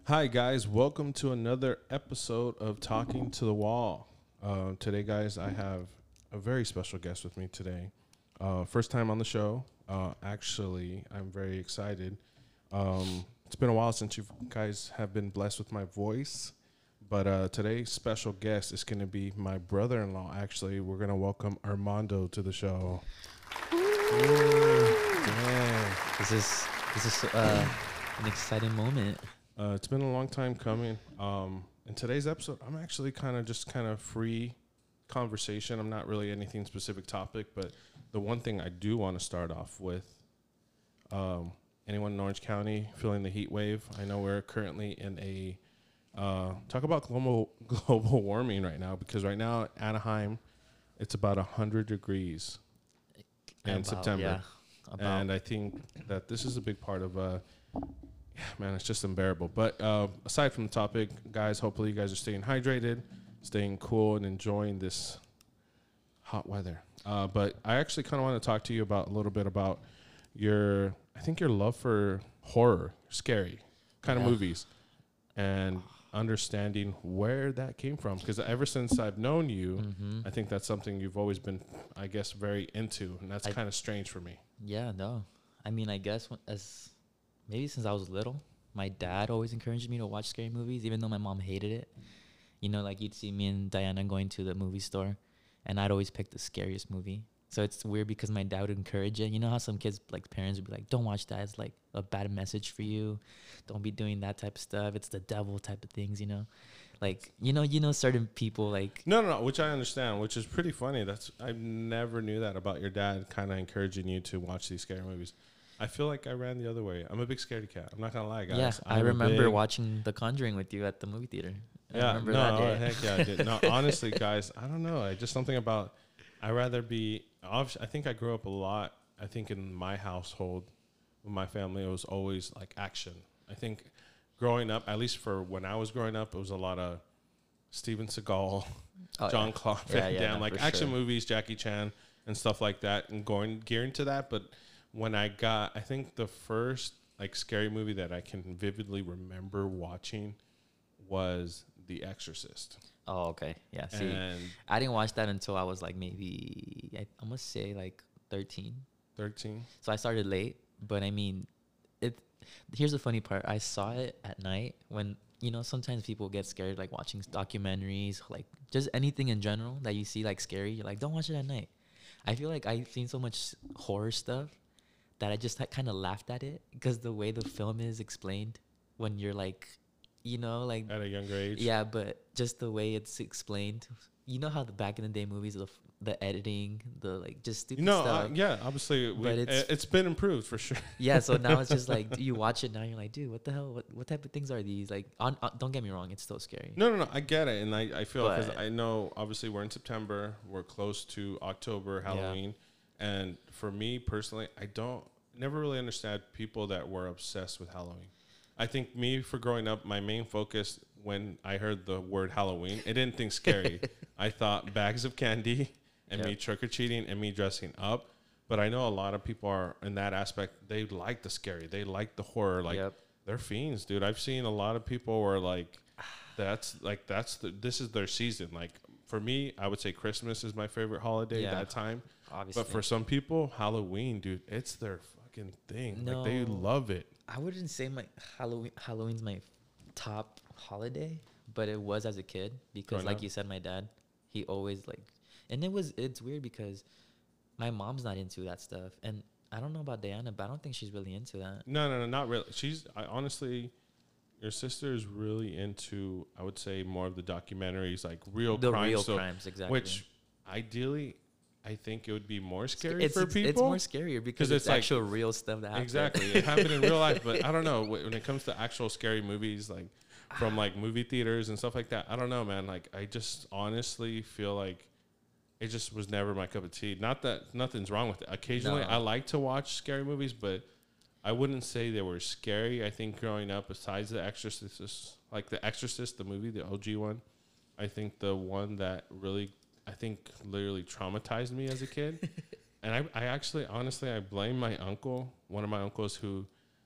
Hi, guys. Welcome to another episode of Talking to the Wall. Today, guys, I have a very special guest with me today. First time on the show. Actually, I'm very excited. It's been a while since you guys have been blessed with my voice. But today's special guest is going to be my brother-in-law. Actually, we're going to welcome Armando to the show. Yeah. This is an exciting moment. It's been a long time coming. In today's episode, I'm actually kind of free conversation. I'm not really anything specific topic, but the one thing I do want to start off with, anyone in Orange County feeling the heat wave? I know we're currently in a, talk about global warming right now, because right now, Anaheim, it's about 100 degrees in September. Yeah, and I think that this is a big part of, man, it's just unbearable. But aside from the topic, guys, hopefully you guys are staying hydrated, staying cool, and enjoying this hot weather. But I actually kind of want to talk to you about a little bit about your love for horror, scary kind of movies, and understanding where that came from. Because ever since I've known you, I think that's something you've always been, I guess, very into, and that's kind of strange for me. Yeah, no. I mean, I guess maybe since I was little, my dad always encouraged me to watch scary movies, even though my mom hated it. You know, like you'd see me and Diana going to the movie store, and I'd always pick the scariest movie. So it's weird because my dad would encourage it. You know how some kids, like parents, would be like, "Don't watch that. It's like a bad message for you. Don't be doing that type of stuff. It's the devil type of things." You know, like you know certain people like. No, which I understand, which is pretty funny. I never knew that about your dad, kind of encouraging you to watch these scary movies. I feel like I ran the other way. I'm a big scaredy cat. I'm not gonna lie, guys. Yeah, I remember watching The Conjuring with you at the movie theater. Heck yeah, I did. No, honestly, guys, I don't know. Just something about. I rather be. I think I grew up a lot. I think in my household, with my family, it was always like action. I think growing up, at least for when I was growing up, it was a lot of Steven Seagal, John Claude Van Damme, like action movies, Jackie Chan, and stuff like that, and gearing to that. But when I think the first like scary movie that I can vividly remember watching was The Exorcist. Oh, okay. Yeah. See, I didn't watch that until I was like maybe I must say like 13. 13. So I started late, but I mean, here's the funny part. I saw it at night when sometimes people get scared like watching documentaries, like just anything in general that you see like scary. You're like, don't watch it at night. I feel like I've seen so much horror stuff that I just kind of laughed at it because the way the film is explained when you're like. Like at a younger age. Yeah, but just the way it's explained. You know how the back in the day movies, the editing, the like just stupid stuff. Yeah, obviously, it's been improved for sure. Yeah, so now it's just like you watch it now, you're like, dude, what the hell? What type of things are these? Like, don't get me wrong, it's still scary. No, I get it, and I feel because I know obviously we're in September, we're close to October, Halloween, and for me personally, I never really understand people that were obsessed with Halloween. I think for growing up, my main focus when I heard the word Halloween, I didn't think scary. I thought bags of candy and me trick-or-treating and me dressing up. But I know a lot of people are in that aspect. They like the scary. They like the horror. Like they're fiends, dude. I've seen a lot of people where like, this is their season. Like for me, I would say Christmas is my favorite holiday that time. Obviously. But for some people, Halloween, dude, it's their fucking thing. No. Like they love it. I wouldn't say my Halloween's my top holiday, but it was as a kid because like you said, my dad, he always like, and it's weird because my mom's not into that stuff. And I don't know about Diana, but I don't think she's really into that. No, not really. Honestly, your sister is really into, I would say, more of the documentaries, like real crimes, exactly. Which ideally, I think it would be more scary for people. It's more scarier because it's like actual real stuff that happens. Exactly. It happened in real life. But I don't know. When it comes to actual scary movies, like from like movie theaters and stuff like that, I don't know, man. Like I just honestly feel like it just was never my cup of tea. Not that nothing's wrong with it. Occasionally I like to watch scary movies, but I wouldn't say they were scary. I think growing up, besides The Exorcist, like The Exorcist, the movie, the OG one, I think the one that really literally traumatized me as a kid. And I actually, honestly, I blame my uncle, one of my uncles who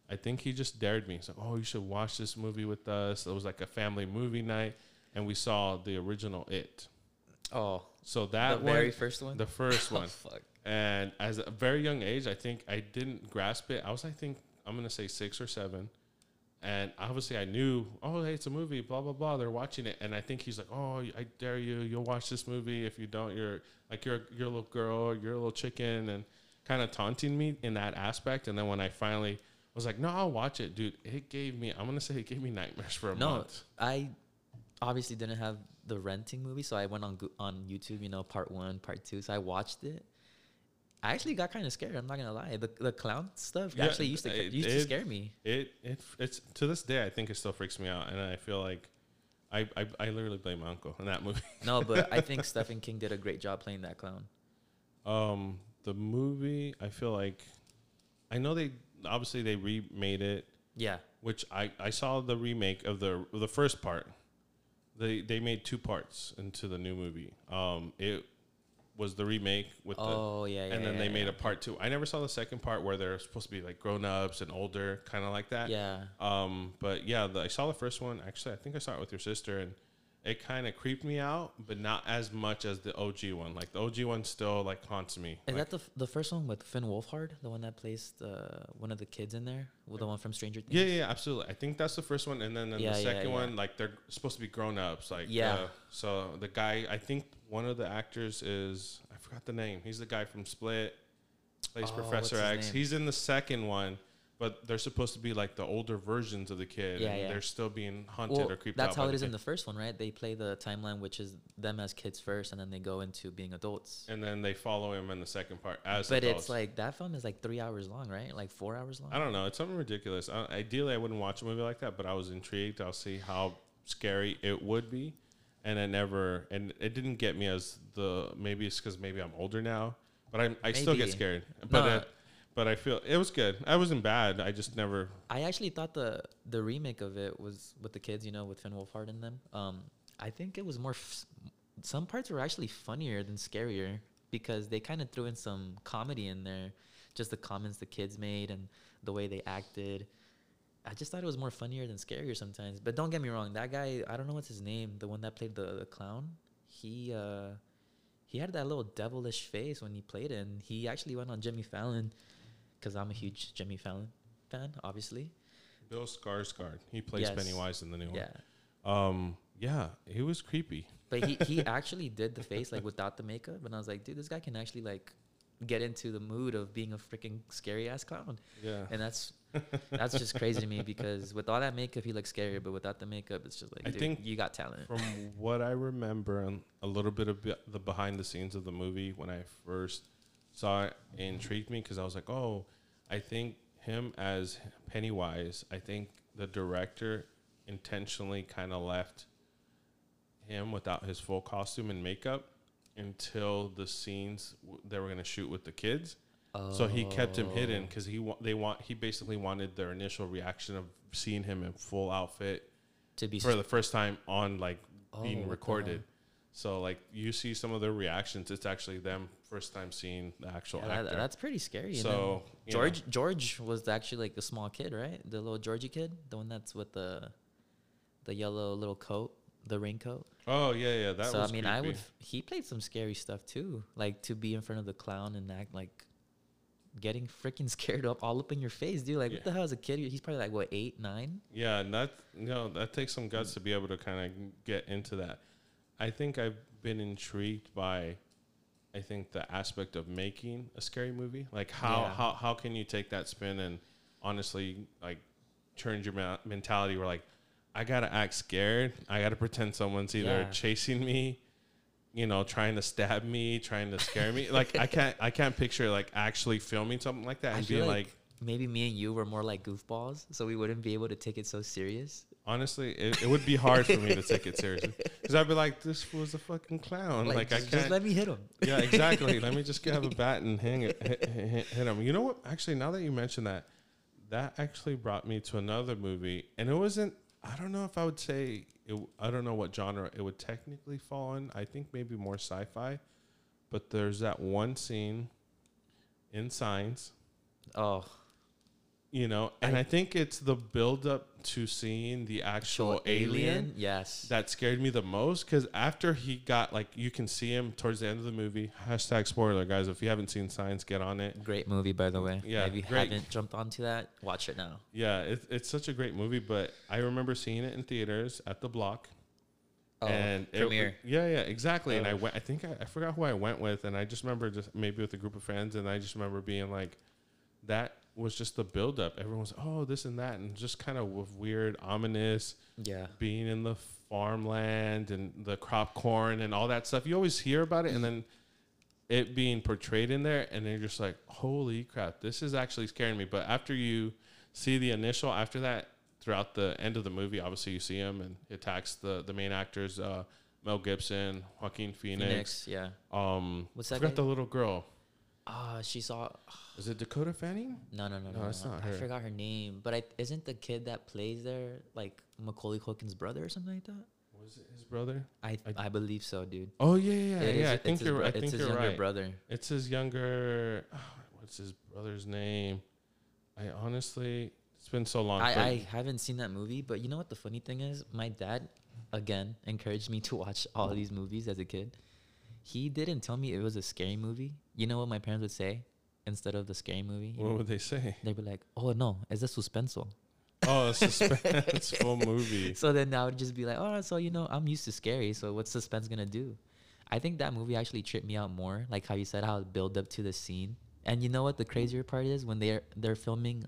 I think he just dared me. He's like, "Oh, you should watch this movie with us." It was like a family movie night, and we saw the original It. Oh, so that the very first one, the first one. Fuck. And as a very young age, I think I didn't grasp it. I think I'm gonna say 6 or 7, and obviously I knew, oh, hey, it's a movie, blah blah blah. They're watching it, and I think he's like, oh, I dare you, you'll watch this movie. If you don't, you're a little girl, you're a little chicken, and kind of taunting me in that aspect. And then when I finally was like, no, I'll watch it, dude, it gave me nightmares for a month. I obviously didn't have the renting movie, so I went on YouTube, part 1, part 2. So I watched it. I actually got kind of scared. I'm not gonna lie. The clown stuff actually used to scare me. It's to this day, I think it still freaks me out, and I feel like I literally blame my uncle in that movie. No, but I think Stephen King did a great job playing that clown. The movie, I feel like, I know they remade it. Yeah. Which I saw the remake of the first part. They made 2 parts into the new movie. It was the remake with and then they made a part 2. I never saw the second part where they're supposed to be like grown-ups and older, kind of like that. Yeah. But yeah, I saw the first one. Actually, I think I saw it with your sister, and it kind of creeped me out, but not as much as the OG one. Like the OG one still like haunts me. Is that the first one with Finn Wolfhard, the one that plays one of the kids in there, the one from Stranger Things? Yeah, absolutely. I think that's the first one, and then the second one, like they're supposed to be grown ups. Like so the guy, I think one of the actors is, I forgot the name. He's the guy from Split, plays Professor X. He's in the second one. But they're supposed to be like the older versions of the kid. And they're still being hunted or creeped out. That's how it is in the first one, right? They play the timeline, which is them as kids first, and then they go into being adults. And then they follow him in the second part as But adults. it's like, that film is like 3 hours long, right? Like 4 hours long? I don't know. It's something ridiculous. Ideally, I wouldn't watch a movie like that, but I was intrigued. I'll see how scary it would be. And it didn't get me maybe it's because maybe I'm older now, but I still get scared. But I feel it was good. I wasn't bad. I just never. I actually thought the remake of it was with the kids, with Finn Wolfhard in them. I think it was more. Some parts were actually funnier than scarier because they kind of threw in some comedy in there, just the comments the kids made and the way they acted. I just thought it was more funnier than scarier sometimes. But don't get me wrong, that guy, I don't know what's his name, the one that played the clown. He had that little devilish face when he played it, and he actually went on Jimmy Fallon. Because I'm a huge Jimmy Fallon fan, obviously. Bill Skarsgård. He plays Pennywise in the new one. Yeah, he was creepy. But he actually did the face like without the makeup, and I was like, dude, this guy can actually like get into the mood of being a freaking scary ass clown. Yeah. And that's just crazy to me because with all that makeup, he looks scarier, but without the makeup, it's just like, I think you got talent. From what I remember, and a little bit of the behind the scenes of the movie when I first saw it, intrigued me because I was like, oh, I think him as Pennywise, I think the director intentionally kind of left him without his full costume and makeup until the scenes they were going to shoot with the kids. So he kept him hidden because he basically wanted their initial reaction of seeing him in full outfit to be for the first time on like being recorded. So like you see some of their reactions, it's actually them first time seeing the actual actor. That's pretty scary. So George was actually like the small kid, right? The little Georgie kid, the one that's with the yellow little coat, the raincoat. Oh yeah, that. So was creepy. He played some scary stuff too, like to be in front of the clown and act like getting freaking scared all up in your face, dude. Like what the hell is a kid? He's probably like what 8, 9. Yeah, and that takes some guts to be able to kind of get into that. I think I've been intrigued by, I think the aspect of making a scary movie, like how can you take that spin and honestly like turn your mentality where like I gotta act scared, I gotta pretend someone's either chasing me, trying to stab me, trying to scare me. Like I can't picture like actually filming something like that and being like maybe me and you were more like goofballs, so we wouldn't be able to take it so serious. Honestly, it would be hard for me to take it seriously because I'd be like, "This fool's a fucking clown." Like I can't. Just let me hit him. Yeah, exactly. Let me just have a bat and hit him. You know what? Actually, now that you mention that actually brought me to another movie, and it wasn't. I don't know if I would say. I don't know what genre it would technically fall in. I think maybe more sci-fi, but there's that one scene in Signs. Oh. you know, and I think it's the build up to seeing the actual alien yes, that scared me the most, because after he got, like, you can see him towards the end of the movie. Hashtag spoiler, guys. If you haven't seen Signs, get on it. Great movie, by the way. Yeah, if you haven't jumped onto that, watch it now. Yeah, it's such a great movie, but I remember seeing it in theaters at the Block. Oh, and premiere. Yeah, exactly. And I went. I think I forgot who I went with, and I just remember just maybe with a group of friends, and I just remember being like, that was just the buildup. Everyone's, oh, this and that, and just kind of weird, ominous. Yeah. Being in the farmland and the crop corn and all that stuff. You always hear about it, and then it being portrayed in there, and then you're just like, holy crap, this is actually scaring me. But after you see the initial, after that, throughout the end of the movie, obviously you see him, and it attacks the main actors, Mel Gibson, Joaquin Phoenix. Yeah. What's that? I forgot the little girl. She saw. Is it Dakota Fanning? No, that's not her. I forgot her name, but isn't the kid that plays there like Macaulay Culkin's brother or something like that? Was it his brother? I believe so, dude. Oh yeah. I think you're right. It's his younger brother. It's his younger. What's his brother's name? I honestly, it's been so long. I haven't seen that movie, but you know what the funny thing is? My dad, again, encouraged me to watch all these movies as a kid. He didn't tell me it was a scary movie. You know what my parents would say instead of the scary movie? What would they say? They'd be like, oh, no, it's a suspenso. Oh, a suspenseful movie. So then I would just be like, oh, so, you know, I'm used to scary, so what's suspense going to do? I think that movie actually tripped me out more, like how you said, how it built up to the scene. And you know what the crazier part is? When they're filming,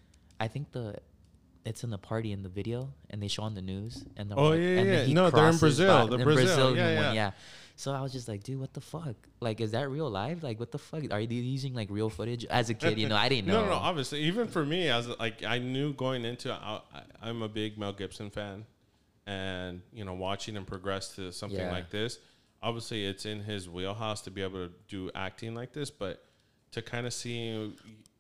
I think it's in the party in the video, and they show on the news. And they're No, they're in Brazil. The Brazilian one, yeah. So I was just like, dude, what the fuck? Like, is that real life? Like, what the fuck? Are they using like real footage? As a kid, you know, I didn't know. No, obviously. Even for me, I knew going into I'm a big Mel Gibson fan, and you know, watching him progress to something like this, obviously it's in his wheelhouse to be able to do acting like this, but to kind of seeing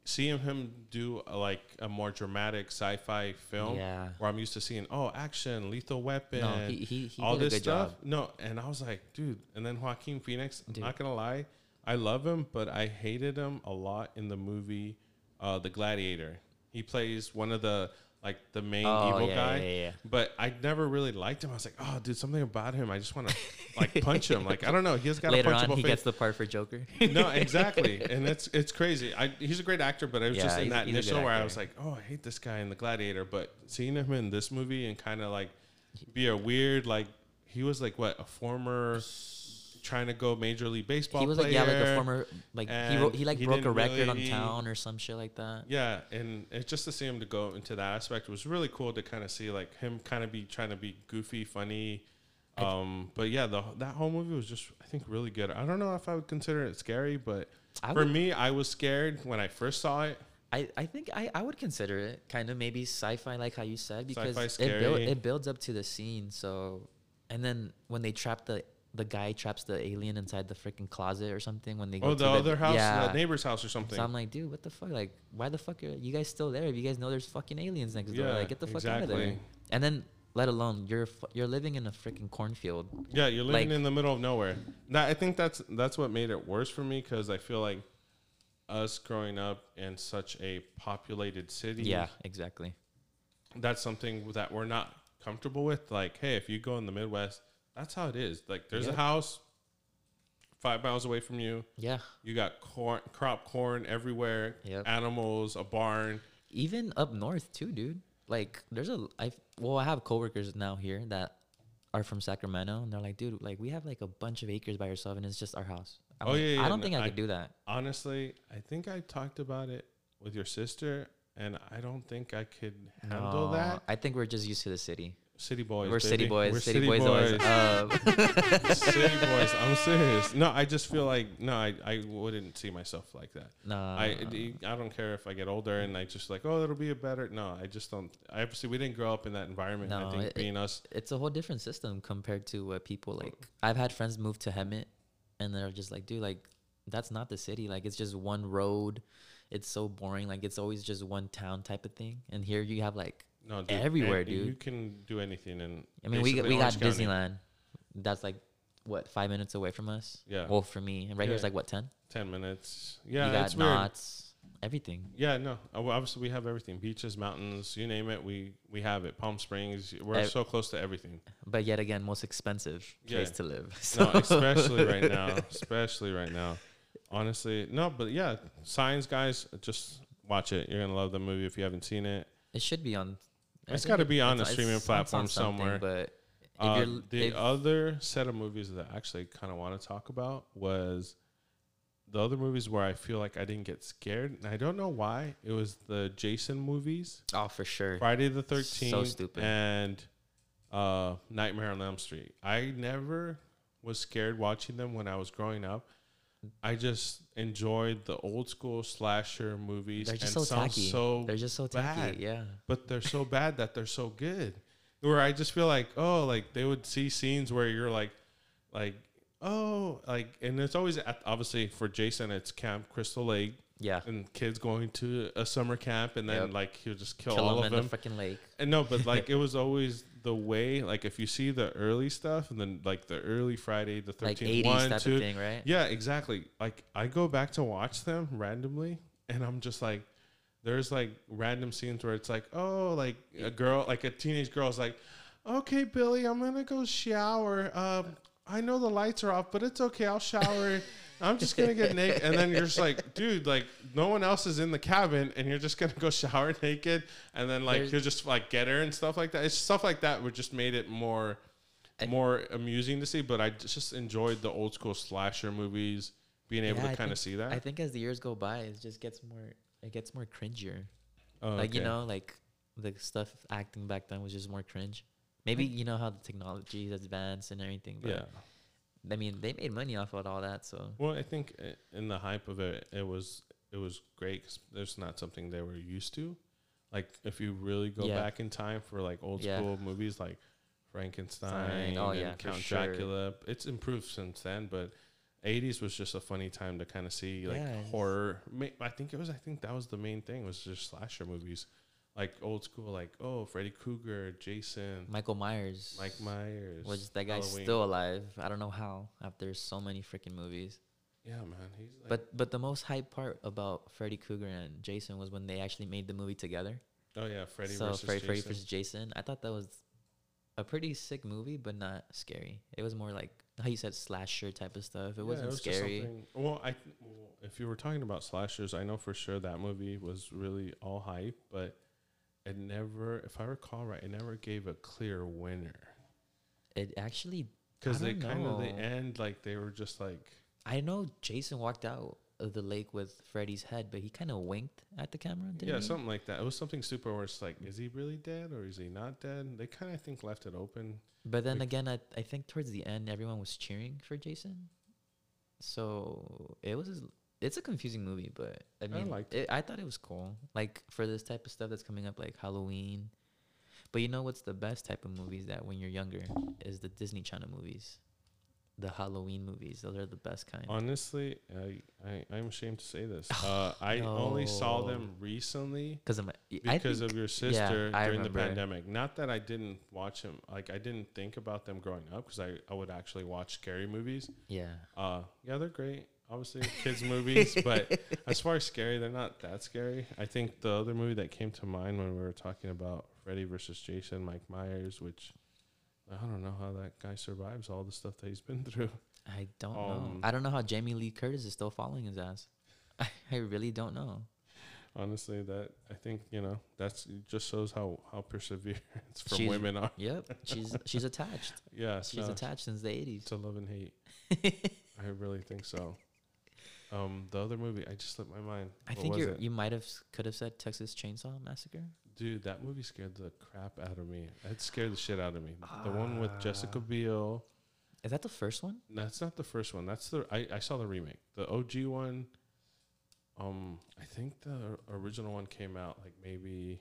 him do a more dramatic sci-fi film, where I'm used to seeing action, Lethal Weapon, he all did this a good stuff. job. No, and I was like, dude. And then Joaquin Phoenix, dude. Not gonna lie, I love him, but I hated him a lot in the movie, The Gladiator. He plays one of the main evil guy. Yeah. But I never really liked him. I was like, oh, dude, something about him. I just want to punch him. Like, I don't know. He's got a punchable face. Later on, he gets the part for Joker. No, exactly. And it's crazy. He's a great actor, but it was just in that initial where I was like, oh, I hate this guy in The Gladiator. But seeing him in this movie and kind of be a weird, he was a former trying to go Major League Baseball player. He was a former, he broke a record on town or some shit like that. Yeah, and it's just to see him to go into that aspect was really cool to kind of see him kind of be trying to be goofy, funny. But yeah, that whole movie was just, I think, really good. I don't know if I would consider it scary, but for me, I was scared when I first saw it. I think I would consider it kind of maybe sci-fi, like how you said, because it builds up to the scene. So, and then when they trap the guy traps the alien inside the freaking closet or something when they go to the other house, the neighbor's house or something. So I'm like, dude, what the fuck? Like, why the fuck are you guys still there if you guys know there's fucking aliens next door? Like, get the fuck out of there. And then, let alone, you're living in a freaking cornfield. Yeah, you're living in the middle of nowhere. I think that's what made it worse for me, because I feel like us growing up in such a populated city. Yeah, exactly. That's something that we're not comfortable with. Like, hey, if you go in the Midwest, that's how it is. Like, there's a house 5 miles away from you. Yeah. You got crop corn everywhere. Yep. Animals, a barn. Even up north too, dude. Like, I have coworkers now here that are from Sacramento, and they're like, dude, we have a bunch of acres by ourselves, and it's just our house. I don't think I could do that. Honestly, I think I talked about it with your sister, and I don't think I could handle that. I think we're just used to the city. City boys. We're baby. city boys. We're city boys. Always City boys. I'm serious. No, I just feel like I wouldn't see myself like that. No, I don't care if I get older and I just it'll be a better. No, I just don't. Obviously, we didn't grow up in that environment. No, I think being us, it's a whole different system compared to what people like. I've had friends move to Hemet, and they're just like, dude, that's not the city. It's just one road. It's so boring. It's always just one town type of thing. And here you have no, dude, everywhere, dude. You can do anything in. I mean, we got Disneyland. That's 5 minutes away from us. Yeah. Well, for me, and right here is 10? 10 minutes. Yeah. You got Knott's. Everything. Yeah, no. Well, obviously, we have everything: beaches, mountains, you name it. We have it. Palm Springs. We're so close to everything. But yet again, most expensive place to live. So. No, especially right now. Especially right now. Honestly, no. But yeah, Signs, guys, just watch it. You're gonna love the movie if you haven't seen it. It should be on. It's got to be on a streaming platform somewhere. But the other set of movies that I actually kind of want to talk about was the other movies where I feel like I didn't get scared, and I don't know why. It was the Jason movies. Oh, for sure. Friday the 13th. So stupid. And Nightmare on Elm Street. I never was scared watching them when I was growing up. I just enjoyed the old school slasher movies. They're just so tacky. They're just so tacky, yeah. But they're so bad that they're so good. Where I just feel like, oh, like they would see scenes where you're like, oh, like, and it's always obviously for Jason, it's Camp Crystal Lake. Yeah. And kids going to a summer camp, and then like he'll just kill all them of them in the freaking lake. And no, but like it was always the way. Like if you see the early stuff, and then like the early Friday the 13th, like 80s 1, type 2, of thing, right? Yeah, exactly. Like I go back to watch them randomly, and I'm just like, there's like random scenes where it's like, oh, like a girl, like a teenage girl's like, okay, Billy, I'm gonna go shower. I know the lights are off, but it's okay. I'll shower. I'm just going to get naked. And then you're just like, dude, like no one else is in the cabin and you're just going to go shower naked. And then like, you'll just like get her and stuff like that. It's stuff like that which just made it more amusing to see. But I just enjoyed the old school slasher movies, being able to kind of see that. I think as the years go by, it just gets more cringier. Oh, like, you know, like the stuff acting back then was just more cringe. Maybe you know how the technology is advanced and everything. But yeah. I mean, they made money off of all that. So well, I think in the hype of it, it was great because there's not something they were used to. Like if you really go back in time for like old school movies like Frankenstein and Count Dracula, it's improved since then. But 80s was just a funny time to kind of see like horror. I think that was the main thing, was just slasher movies. Like old school, like, oh, Freddy Krueger, Jason. Mike Myers. Which that guy's Halloween. Still alive. I don't know how, after so many freaking movies. Yeah, man. He's like but the most hype part about Freddy Krueger and Jason was when they actually made the movie together. Oh, yeah, Freddy versus Jason. I thought that was a pretty sick movie, but not scary. It was more like how you said slasher type of stuff. It wasn't scary. Well, if you were talking about slashers, I know for sure that movie was really all hype, but it never, if I recall right, it never gave a clear winner. It actually, because they kind of the end, like they were just like. I know Jason walked out of the lake with Freddy's head, but he kind of winked at the camera. Didn't he? Something like that. It was something super where it's like, is he really dead or is he not dead? They kind of, I think, left it open. But then again, I think towards the end, everyone was cheering for Jason. So it's a confusing movie, but I mean, I thought it was cool. Like for this type of stuff that's coming up, like Halloween. But you know what's the best type of movies that when you're younger is the Disney Channel movies, the Halloween movies. Those are the best kind. Honestly, I'm ashamed to say this. I only saw them recently because of your sister during the pandemic. Not that I didn't watch them. Like I didn't think about them growing up because I would actually watch scary movies. Yeah. They're great. Obviously, kids' movies, but as far as scary, they're not that scary. I think the other movie that came to mind when we were talking about Freddy versus Jason, Mike Myers, which I don't know how that guy survives all the stuff that he's been through. I don't know. I don't know how Jamie Lee Curtis is still following his ass. I really don't know. Honestly, that I think that's just shows how perseverance from women are. Yep, she's attached. Yeah, she's attached since the 80s. To love and hate. I really think so. The other movie, I just slipped my mind. I think you could have said Texas Chainsaw Massacre. Dude, that movie scared the crap out of me. It scared the shit out of me. The one with Jessica Biel. Is that the first one? That's not the first one. That's I saw the remake. The OG one. I think the original one came out like maybe.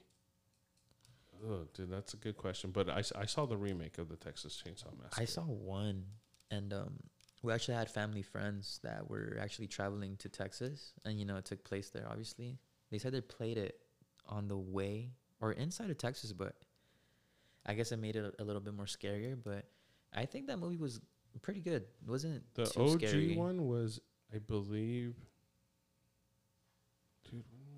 Oh, dude, that's a good question. But I saw the remake of the Texas Chainsaw Massacre. I saw one, and we actually had family friends that were actually traveling to Texas, and it took place there. Obviously, they said they played it on the way or inside of Texas, but I guess it made it a little bit more scarier. But I think that movie was pretty good. It wasn't the too OG scary. one was, I believe. Dude, when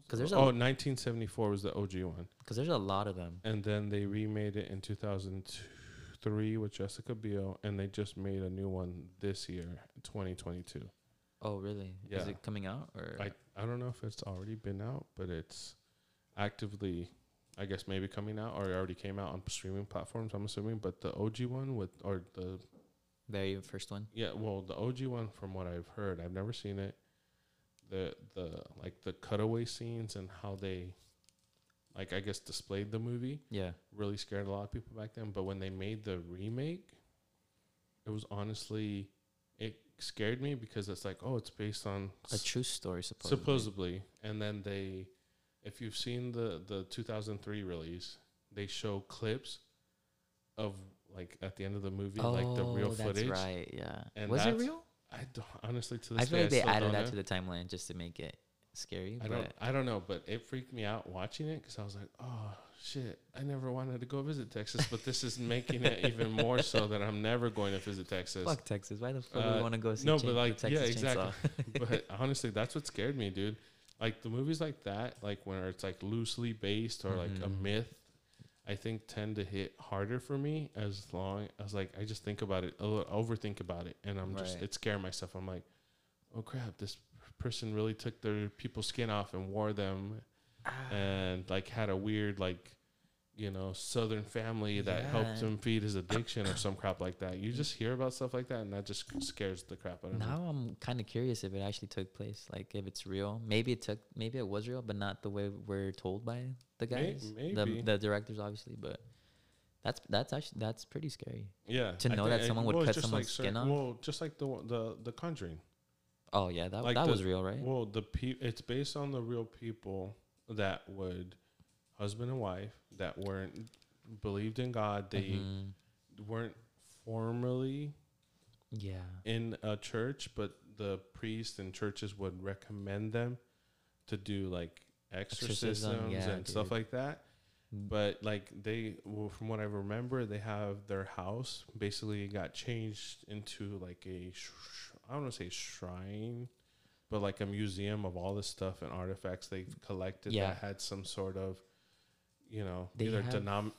Because there's 1974 was the OG one. Because there's a lot of them. And then they remade it in 2003 with Jessica Biel, and they just made a new one this year, 2022. Oh, really? Yeah. Is it coming out? Or I don't know if it's already been out, but it's actively, I guess, maybe coming out, or it already came out on streaming platforms, I'm assuming. But the OG one or the very first one? Yeah, well, the OG one, from what I've heard, I've never seen it. The cutaway scenes and how they, like, I guess, displayed the movie. Yeah. Really scared a lot of people back then. But when they made the remake, it was honestly, it scared me because it's like, oh, it's based on a true story, supposedly. And then if you've seen the 2003 release, they show clips of, like, at the end of the movie, like the real footage. That's right, yeah. And was it real? I don't, honestly, to this I day, feel like they added that to the timeline just to make it scary. I don't know, but it freaked me out watching it because I was like, oh shit, I never wanted to go visit Texas, but this is making it even more so that I'm never going to visit Texas. Fuck Texas. Why the fuck do we want to go see but like, Texas yeah, exactly. Chainsaw? But honestly, that's what scared me, dude. Like the movies like that, like where it's like loosely based or like a myth, I think tend to hit harder for me as long as, like, I just think about it, overthink about it, and I'm just, it scared myself. I'm like, oh crap, this person really took their people's skin off and wore them, and like had a weird, like, you know, Southern family that helped him feed his addiction or some crap like that. You just hear about stuff like that, and that just scares the crap out of me. Now I'm kind of curious if it actually took place, like if it's real. Maybe it was real, but not the way we're told by the guys, maybe. The directors, obviously. But that's pretty scary. Yeah, to know that someone would cut someone's skin off. Well, just like the Conjuring. Oh yeah, that was real, right? Well, it's based on the real people that would, husband and wife, that weren't believed in God. They weren't formally in a church, but the priests and churches would recommend them to do like exorcisms and stuff like that. But like from what I remember, they have their house basically got changed into like I don't want to say shrine, but like a museum of all this stuff and artifacts they've collected that had some sort of, you know, they either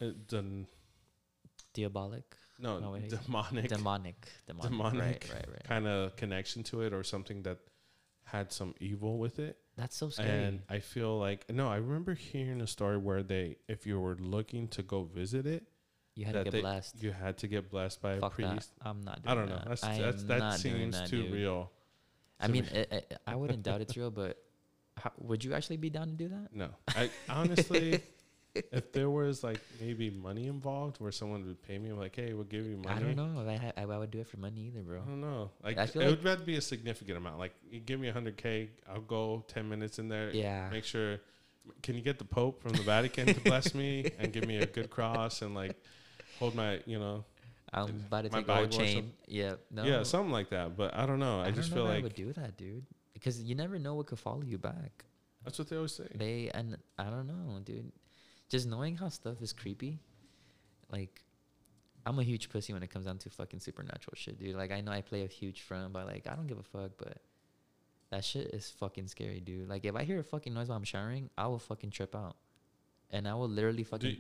diabolic. No, demonic. Right. Kind of connection to it, or something that had some evil with it. That's so scary. And I feel like, I remember hearing a story where if you were looking to go visit it, you had to get blessed. You had to get blessed by a priest. That. I'm not doing that. I don't know. That seems too real. I mean, I wouldn't doubt it's real, but would you actually be down to do that? No. I honestly, if there was like maybe money involved where someone would pay me, I'm like, hey, we'll give you money. I don't know if I would do it for money either, bro. I don't know. Like, it would have to be a significant amount. Like, you give me $100K, I'll go 10 minutes in there. Yeah. Make sure. Can you get the Pope from the Vatican to bless me and give me a good cross and like hold my, I'm about to take a whole chain. Yeah. No. Yeah, something like that. But I don't know. I just feel like I would do that, dude. Because you never know what could follow you back. That's what they always say. And I don't know, dude. Just knowing how stuff is creepy, like, I'm a huge pussy when it comes down to fucking supernatural shit, dude. Like, I know I play a huge front, but, like, I don't give a fuck, but that shit is fucking scary, dude. Like, if I hear a fucking noise while I'm showering, I will fucking trip out. And I will literally fucking...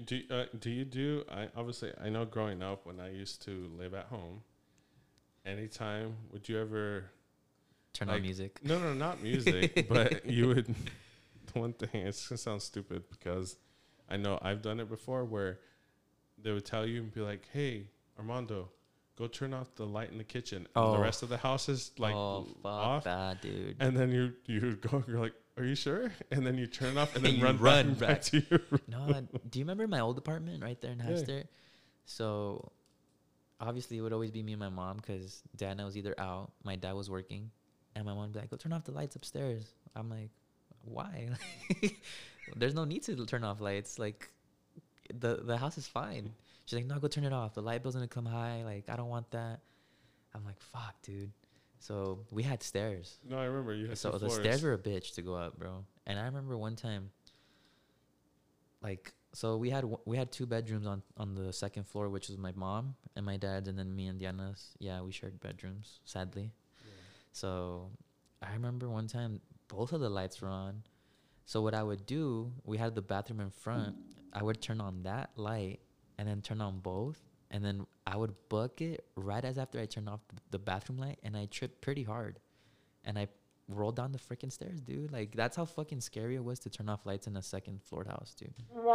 I know growing up when I used to live at home, anytime, would you ever... Turn on music? No, not music, but you would... One thing, it's going to sound stupid because... I know I've done it before where they would tell you and be like, hey, Armando, go turn off the light in the kitchen. And the rest of the house is like off. That, dude. And then you're like, are you sure? And then you turn it off and then run back to your room. No, do you remember my old apartment right there in Hester? Yeah. So obviously it would always be me and my mom because Dana was either out, my dad was working, and my mom would be like, go turn off the lights upstairs. I'm like, why? There's no need to turn off lights. Like, the house is fine. She's like, no, go turn it off. The light bill's gonna come high. Like, I don't want that. I'm like, fuck, dude. So we had stairs. No, I remember you had so the stairs were a bitch to go up, bro. And I remember one time, like, so we had 2 bedrooms on the second floor, which was my mom and my dad's, and then me and Diana's. Yeah, we shared bedrooms, sadly. Yeah. So I remember one time both of the lights were on. So what I would do, we had the bathroom in front. I would turn on that light and then turn on both. And then I would book it right as after I turned off the bathroom light. And I tripped pretty hard. And I rolled down the freaking stairs, dude. Like, that's how fucking scary it was to turn off lights in a second floor house, dude.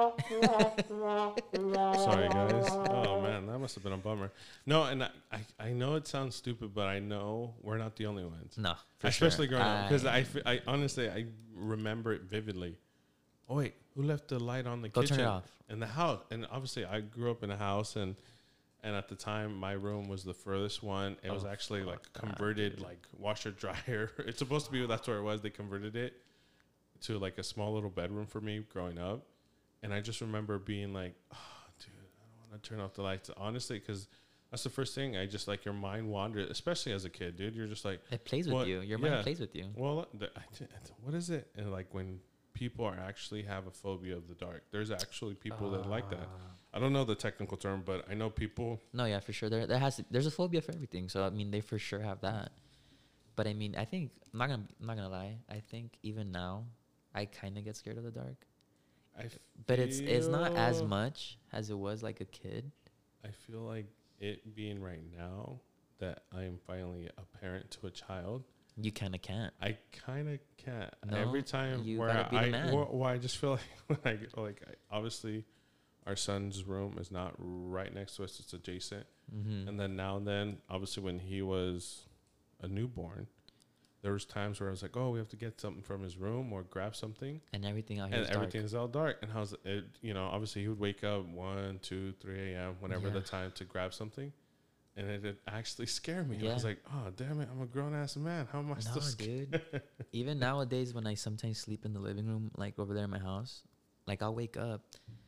Sorry, guys. Oh, man, that must have been a bummer. No, and I know it sounds stupid, but I know we're not the only ones. No, for especially sure. growing up. Because I honestly, I remember it vividly. Oh, wait, who left the light on the kitchen? Turn it off. In the house. And obviously, I grew up in a house, and at the time, my room was the furthest one. It was actually like converted, like washer dryer. It's supposed to be, that's where it was. They converted it to like a small little bedroom for me growing up. And I just remember being like, oh, dude, I don't want to turn off the lights. Honestly, because that's the first thing. I just like, your mind wandered, especially as a kid, dude. You're just like, it plays with you. Your mind plays with you. Well, what is it? And like when people are actually have a phobia of the dark, there's actually people that like that. I don't know the technical term, but I know people. No, yeah, for sure. There's a phobia for everything. So I mean, they for sure have that. But I mean, I think I'm not gonna lie. I think even now, I kind of get scared of the dark. But it's not as much as it was like a kid. I feel like it being right now that I am finally a parent to a child. You kind of can't. I kind of can't. No, every time you where gotta be the man. I just feel like when obviously our son's room is not right next to us; it's adjacent. Mm-hmm. And then now and then, obviously, when he was a newborn, there was times where I was like, "Oh, we have to get something from his room or grab something," and everything out here and is everything dark. is all dark. And how's it? Obviously, he would wake up 1, 2, 3 a.m. whenever the time to grab something. And it actually scared me. Yeah. I was like, oh, damn it. I'm a grown-ass man. How am I still scared? Dude. Even nowadays, when I sometimes sleep in the living room, like over there in my house, like I'll wake up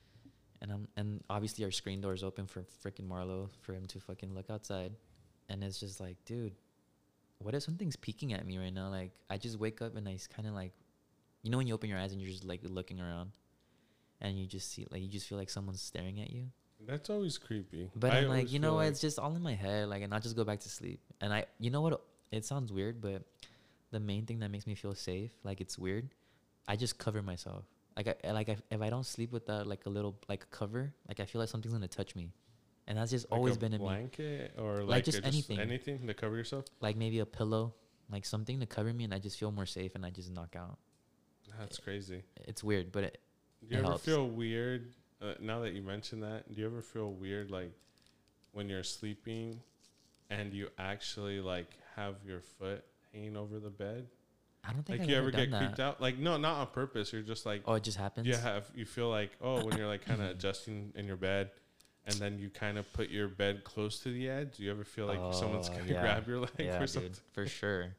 and obviously our screen door is open for freaking Marlo for him to fucking look outside. And it's just like, dude, what if something's peeking at me right now? Like, I just wake up and I kind of like, when you open your eyes and you're just like looking around and you just see, like, you just feel like someone's staring at you. That's always creepy. But I'm like, it's just all in my head. Like, and I'll just go back to sleep. And you know what? It sounds weird, but the main thing that makes me feel safe, like it's weird, I just cover myself. If I don't sleep with that, like a little, like a cover, like I feel like something's gonna touch me. And that's just like always been in me. Blanket or like just anything. Anything to cover yourself? Like maybe a pillow, like something to cover me, and I just feel more safe and I just knock out. That's crazy. It's weird, but it Do you ever helps. feel weird? Now that you mention that, do you ever feel weird, like when you're sleeping and you actually like have your foot hanging over the bed? I don't think like I've you ever ever get creeped out. Like no, not on purpose. You're just like, oh, it just happens. You feel like, oh, when you're like kind of adjusting in your bed, and then you kind of put your bed close to the edge. Do you ever feel like someone's gonna grab your leg or something? Dude, for sure.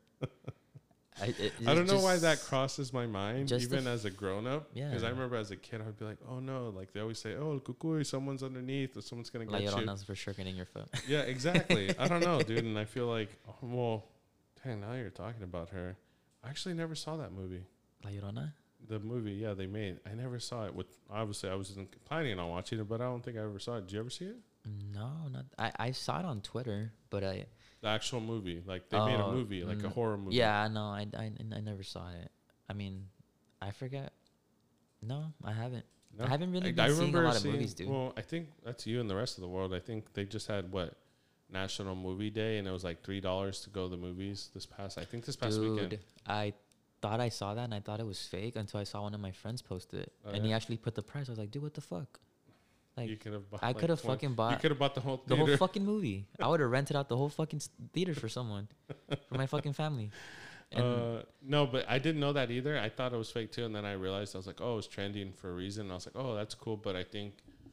I don't know why that crosses my mind, even as a grown up. Yeah. Because I remember as a kid, I'd be like, oh no, like they always say, oh, cucuy, someone's underneath, or someone's gonna get you. La Llorona's for sure getting your foot. Yeah, exactly. I don't know, dude, and I feel like, dang, now you're talking about her. I actually never saw that movie. La Llorona? The movie, yeah, they made. I never saw it. Obviously, I wasn't planning on watching it, but I don't think I ever saw it. Did you ever see it? No, not. I saw it on Twitter, but the actual movie, like they made a movie, like a horror movie. Yeah, no, I never saw it. I mean, I forget. No, I haven't. No? I haven't really been seeing a lot of movies, dude. Well, I think that's you and the rest of the world. I think they just had National Movie Day, and it was like $3 to go to the movies this past weekend. I thought I saw that, and I thought it was fake until I saw one of my friends post it, and he actually put the price. I was like, dude, what the fuck? Like, I could have fucking bought. You could have bought the whole theater. The whole fucking movie. I would have rented out the whole fucking theater for someone, for my fucking family. No, but I didn't know that either. I thought it was fake too, and then I realized I was like, oh, it was trending for a reason. And I was like, oh, that's cool. But I think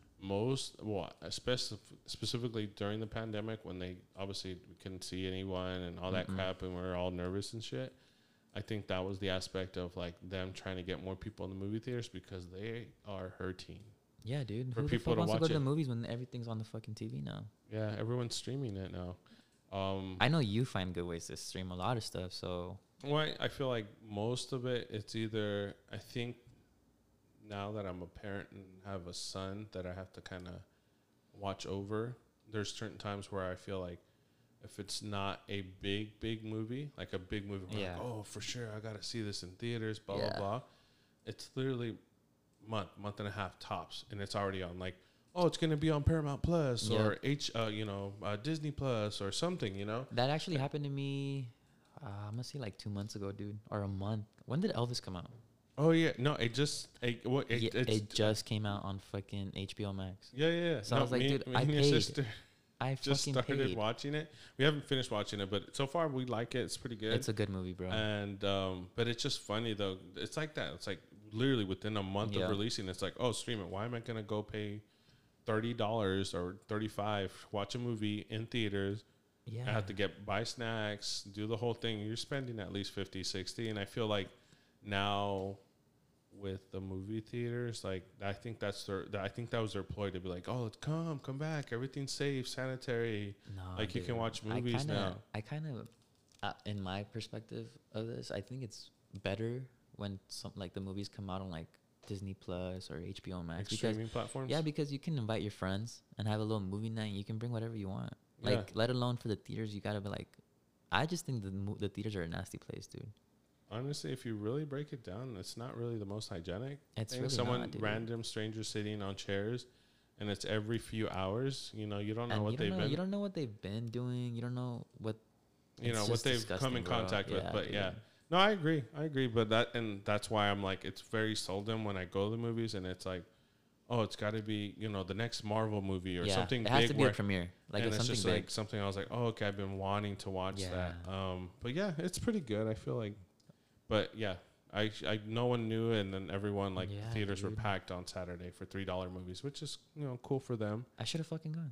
specifically during the pandemic, when we couldn't see anyone and all that crap, and we were all nervous and shit. I think that was the aspect of like them trying to get more people in the movie theaters because they are hurting. Yeah, dude. Who the fuck wants to go to the movies when everything's on the fucking TV now? Yeah, everyone's streaming it now. I know you find good ways to stream a lot of stuff, so. Well, I feel like most of it, it's either, I think now that I'm a parent and have a son that I have to kind of watch over, there's certain times where I feel like if it's not a big movie, like a big movie, like, oh, for sure, I got to see this in theaters, blah, blah, blah. it's literally month and a half tops, and it's already on like, oh, it's gonna be on Paramount Plus or Disney Plus or something, you know. That actually happened to me. I'm gonna say like 2 months ago, dude, or a month. When did Elvis come out? Oh yeah, no, it just came out on fucking HBO Max. Yeah. So I was like, dude, I paid. I just started paid. watching it. We haven't finished watching it, but so far we like it. It's pretty good. It's a good movie, bro. And but it's just funny though. It's like that. It's like literally within a month of releasing, it's like, oh, stream it. Why am I gonna go pay $30 or $35 watch a movie in theaters? Yeah, I have to buy snacks, do the whole thing. You're spending at least 50, 60, and I feel like now with the movie theaters, like I think that was their ploy to be like, oh, let's come back, everything's safe, sanitary. No, like dude, you can watch movies now. I kind of, in my perspective of this, I think it's better when some like the movies come out on like Disney Plus or HBO Max, like streaming platforms. Yeah, because you can invite your friends and have a little movie night. And you can bring whatever you want. Like, let alone for the theaters, you gotta be like, I just think the theaters are a nasty place, dude. Honestly, if you really break it down, it's not really the most hygienic. It's really random strangers sitting on chairs, and it's every few hours. You know, you don't know what they've been. You don't know what they've been doing. You don't know what what they've come in contact with. But dude. No, I agree. But that's why I'm like, it's very seldom when I go to the movies, and it's like, oh, it's got to be the next Marvel movie or something big. It has to be a premiere. Like, and it's just big. Like something I was like, oh, okay, I've been wanting to watch that. But yeah, it's pretty good. I feel like. But yeah, I no one knew, and then everyone theaters were packed on Saturday for $3 movies, which is cool for them. I should have fucking gone.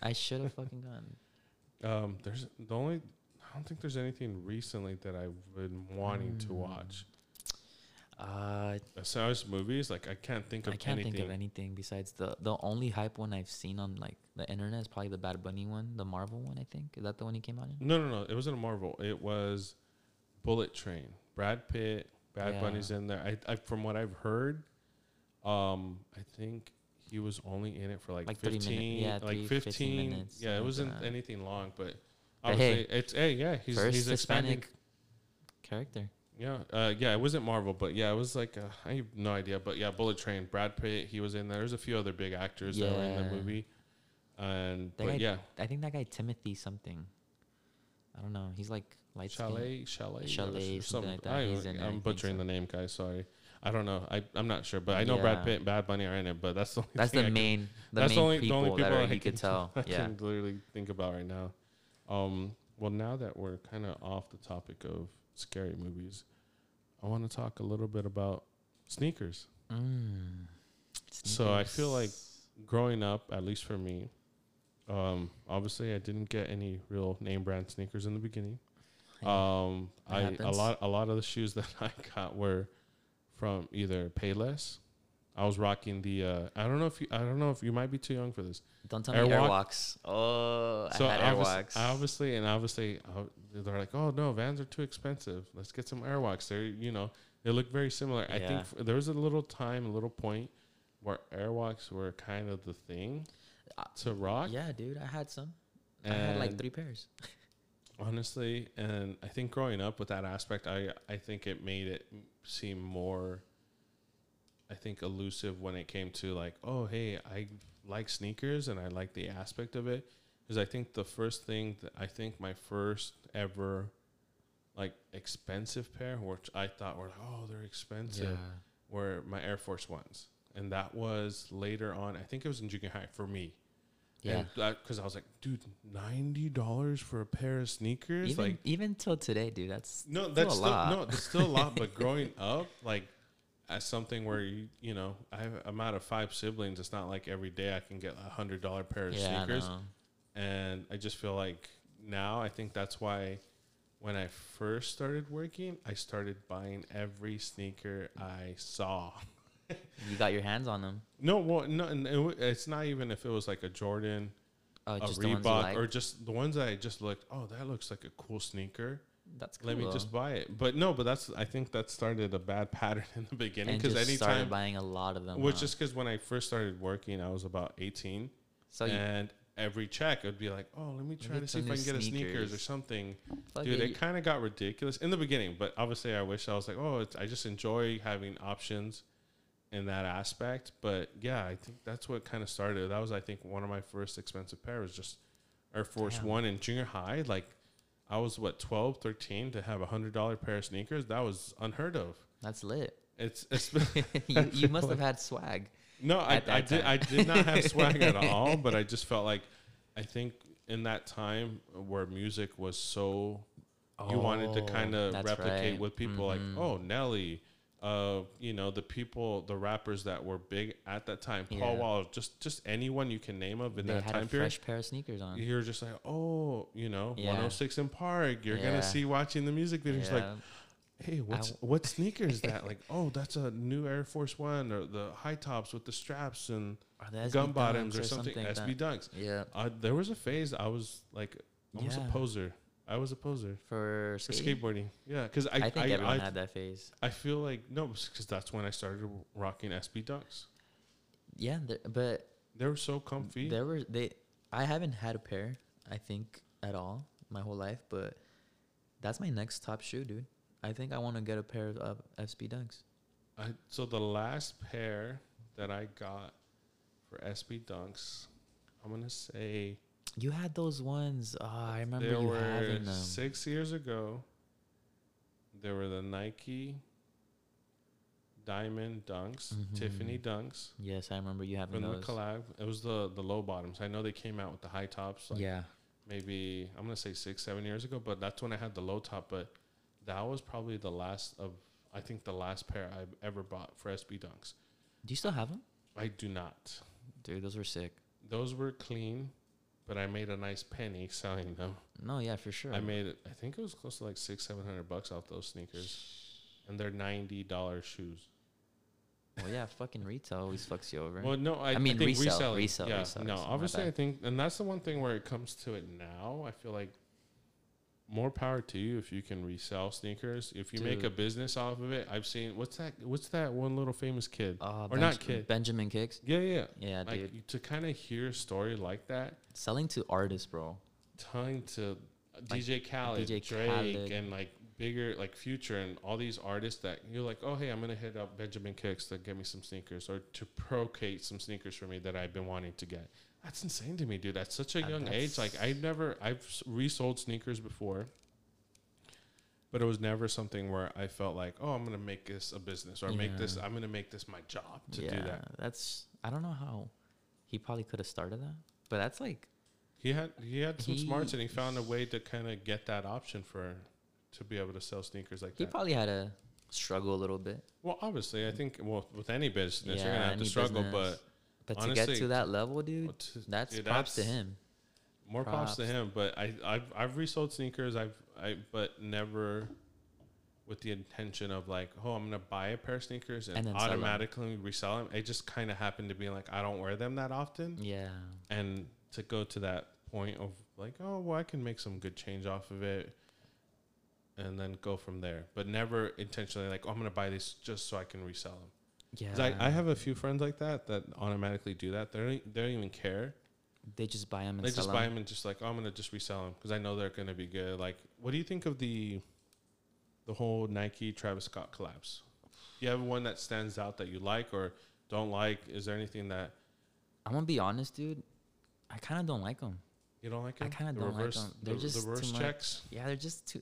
There's I don't think there's anything recently that I've been wanting to watch. As far as movies, like I can't think of anything besides the only hype one I've seen on like the internet is probably the Bad Bunny one, the Marvel one. I think is that the one he came out in? No. It wasn't a Marvel. It was Bullet Train. Brad Pitt, Bad Bunny's in there. I from what I've heard, I think he was only in it for like 15 minutes. Yeah, 15 minutes. Yeah, it wasn't anything long, but obviously he's Hispanic character. Yeah, it wasn't Marvel, but yeah, it was like I have no idea, but yeah, Bullet Train, Brad Pitt, he was in there. There's a few other big actors that were in the movie, and I think that guy Timothy something. I don't know. He's like light Chalet, something like that. I'm butchering the name, guys. Sorry, I don't know. I'm not sure, but I know Brad Pitt and Bad Bunny are in it. But that's the main people that you could tell. I can literally think about right now. Well, now that we're kind of off the topic of scary movies, I want to talk a little bit about sneakers. So I feel like growing up, at least for me, obviously I didn't get any real name brand sneakers in the beginning. A lot of the shoes that I got were from either Payless. I was rocking the I don't know if you might be too young for this. Don't tell me Airwalks. Oh, so I had Airwalks. Obviously, they're like, oh no, Vans are too expensive. Let's get some Airwalks. They look very similar. Yeah. I think there was a little point where Airwalks were kind of the thing to rock. Yeah, dude, I had some. I had like 3 pairs. Honestly, and I think growing up with that aspect, I think it made it seem more, I think, elusive when it came to like, oh, hey, I like sneakers and I like the aspect of it. Because I think the first thing my first ever like expensive pair, which I thought were like, oh, they're expensive, were my Air Force Ones. And that was later on, I think it was in junior high for me. Yeah, because I was like, dude, $90 for a pair of sneakers, even till today, dude. That's still a lot. It's still a lot. But growing up, like, as something where I'm out of 5 siblings, it's not like every day I can get a $100 pair of sneakers, and I just feel like now I think that's why when I first started working, I started buying every sneaker I saw. You got your hands on them? No, it's not even if it was like a Jordan, a Reebok, or just the ones that I just looked. Oh, that looks like a cool sneaker. That's cool. Let me just buy it. But I think that started a bad pattern in the beginning because anytime started buying a lot of them. Which is because when I first started working, I was about 18, every check, it would be like, oh, let me try to see if I can get a sneakers or something. Dude, it kind of got ridiculous in the beginning, but obviously I wish I was like, oh, I just enjoy having options in that aspect. But yeah, I think that's what kind of started. That was, I think, one of my first expensive pair was just Air Force One in junior high. Like, I was 12, 13 to have $100 pair of sneakers. That was unheard of. That's lit. It's you must have had swag. No, I did not have swag at all, but I just felt like, I think in that time where music was so, you wanted to kind of replicate with people like, oh, Nelly, you know, the rappers that were big at that time, Paul Wall, just anyone you can name of in that time period. They had a fresh pair of sneakers on. You're just like, oh, you know, 106 in Park. You're gonna see watching the music videos like, hey, what sneaker is that? Like, oh, that's a new Air Force One, or the high tops with the straps and gum bottoms or something. SB Dunks. Yeah. There was a phase I was like almost a poser. I was a poser for skateboarding. Yeah, because I think everyone had that phase. I feel like because that's when I started rocking SB Dunks. Yeah, but they were so comfy. I haven't had a pair, I think, at all my whole life, but that's my next top shoe, dude. I think I want to get a pair of SB Dunks. So the last pair that I got for SB Dunks, I'm gonna say. You had those ones. Oh, I remember you having them. 6 years ago. There were the Nike Diamond Dunks, Tiffany Dunks. Yes, I remember you having those. From the collab. It was the low bottoms. I know they came out with the high tops. Like maybe, I'm going to say 6-7 years ago, but that's when I had the low top. But that was probably the last pair I've ever bought for SB Dunks. Do you still have them? I do not. Dude, those were sick. Those were clean. But I made a nice penny selling them. No, yeah, for sure. I think it was close to like $600-700 off those sneakers. And they're $90 shoes. Well, yeah, fucking retail always fucks you over. Well, no, I mean, think resell. Yeah, no, obviously I think, and that's the one thing where it comes to it now, I feel like more power to you if you can resell sneakers. If you make a business off of it, I've seen what's that one little famous kid not kid, Benjamin Kicks. Yeah, like, dude. To kind of hear a story like that, selling to artists, bro. Telling to like DJ Khaled, Drake, and like bigger like Future and all these artists that you're like, oh hey, I'm gonna hit up Benjamin Kicks to get me some sneakers or to procreate some sneakers for me that I've been wanting to get. That's insane to me, dude. At such a young age. Like, I've resold sneakers before, but it was never something where I felt like, oh, I'm going to make this a business or I'm going to make this my job to do that. I don't know how he probably could have started that, but that's like. He had some smarts and he found a way to kind of get that option to be able to sell sneakers like that. He probably had to struggle a little bit. Well, obviously, I think, with any business, you're going to have to struggle, but honestly, to get to that level, dude, that's props to him. More props to him. But I've resold sneakers. But never with the intention of like, oh, I'm gonna buy a pair of sneakers and automatically resell them. It just kind of happened to be like, I don't wear them that often. Yeah. And to go to that point of like, oh, well, I can make some good change off of it, and then go from there. But never intentionally like, oh, I'm gonna buy these just so I can resell them. Yeah, I have a few friends like that automatically do that. They don't even care. They just buy them and sell them. They just buy them and just like, oh, I'm going to just resell them because I know they're going to be good. Like, what do you think of the whole Nike Travis Scott collabs? Do you have one that stands out that you like or don't like? Is there anything that... I'm going to be honest, dude. I kind of don't like them. You don't like them? I kind of don't like them. They're just the reverse checks? Yeah, they're just too...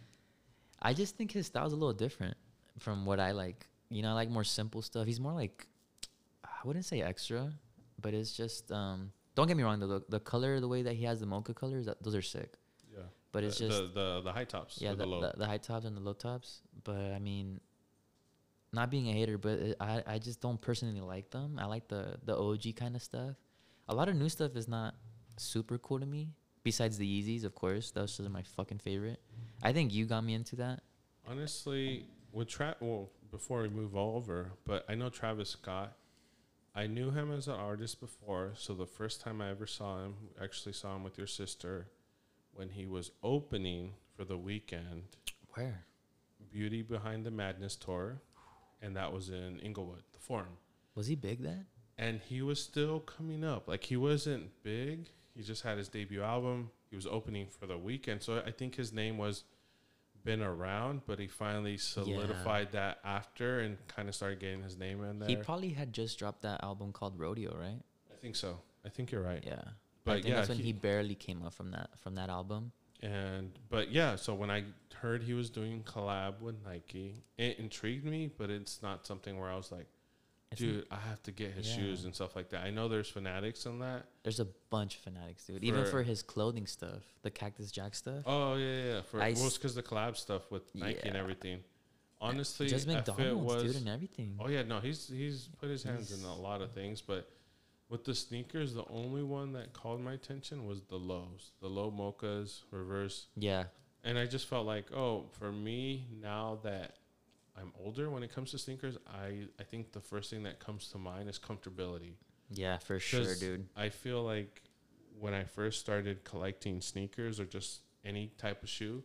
I just think his style's a little different from what I like. You know, I like more simple stuff. He's more like, I wouldn't say extra, but it's just, don't get me wrong, the color, the way that he has the mocha colors, those are sick. Yeah. But it's just. The high tops. Yeah, the high tops and the low tops. But, I mean, not being a hater, but I just don't personally like them. I like the OG kind of stuff. A lot of new stuff is not super cool to me, besides the Yeezys, of course. Those are my fucking favorite. I think you got me into that. Honestly, with before we move over, but I know Travis Scott. I knew him as an artist before, so the first time I ever saw him, actually saw him with your sister when he was opening for The Weeknd. Where? Beauty Behind the Madness tour, and that was in Inglewood, the Forum. Was he big then? And he was still coming up. Like, he wasn't big. He just had his debut album. He was opening for The Weeknd. So I think his name was been around, but he finally solidified that after and kind of started getting his name in there. He probably had just dropped that album called Rodeo, right? I think so. I think you're right. Yeah. But I think that's when he barely came up from that album. But yeah, so when I heard he was doing collab with Nike, it intrigued me, but it's not something where I was like, dude, I have to get his shoes and stuff like that. I know there's fanatics on that. There's a bunch of fanatics, dude. Even for his clothing stuff, the Cactus Jack stuff. Oh, yeah. It's because the collab stuff with Nike and everything. Honestly, just McDonald's, dude, and everything. Oh, yeah, no, he's put his hands in a lot of things, but with the sneakers, the only one that called my attention was the lows. The low mochas, reverse. Yeah. And I just felt like, for me, now that I'm older, when it comes to sneakers, I think the first thing that comes to mind is comfortability. Yeah, for sure, dude. I feel like when I first started collecting sneakers or just any type of shoe,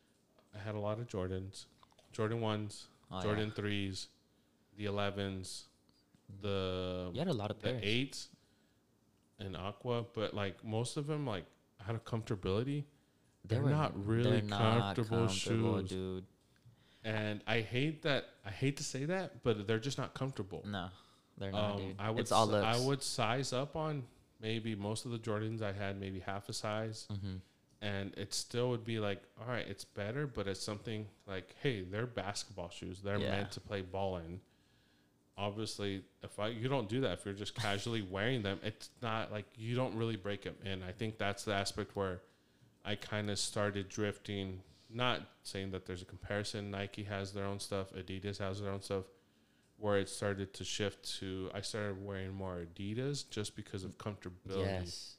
I had a lot of Jordans, Jordan 1s, Jordan 3s, the 11s, you had a lot of pairs. The 8s and Aqua, but like most of them, like out of comfortability, they're not really comfortable shoes, dude. And I hate to say that, but they're just not comfortable. No, they're not, dude. I would size up on maybe most of the Jordans I had, maybe half a size. Mm-hmm. And it still would be like, all right, it's better, but it's something like, hey, they're basketball shoes. They're meant to play ball in. Obviously, you don't do that, if you're just casually wearing them, it's not like you don't really break them in. I think that's the aspect where I kind of started drifting. Not saying that there's a comparison. Nike has their own stuff. Adidas has their own stuff. Where it started to shift to, I started wearing more Adidas just because of comfortability. Yes.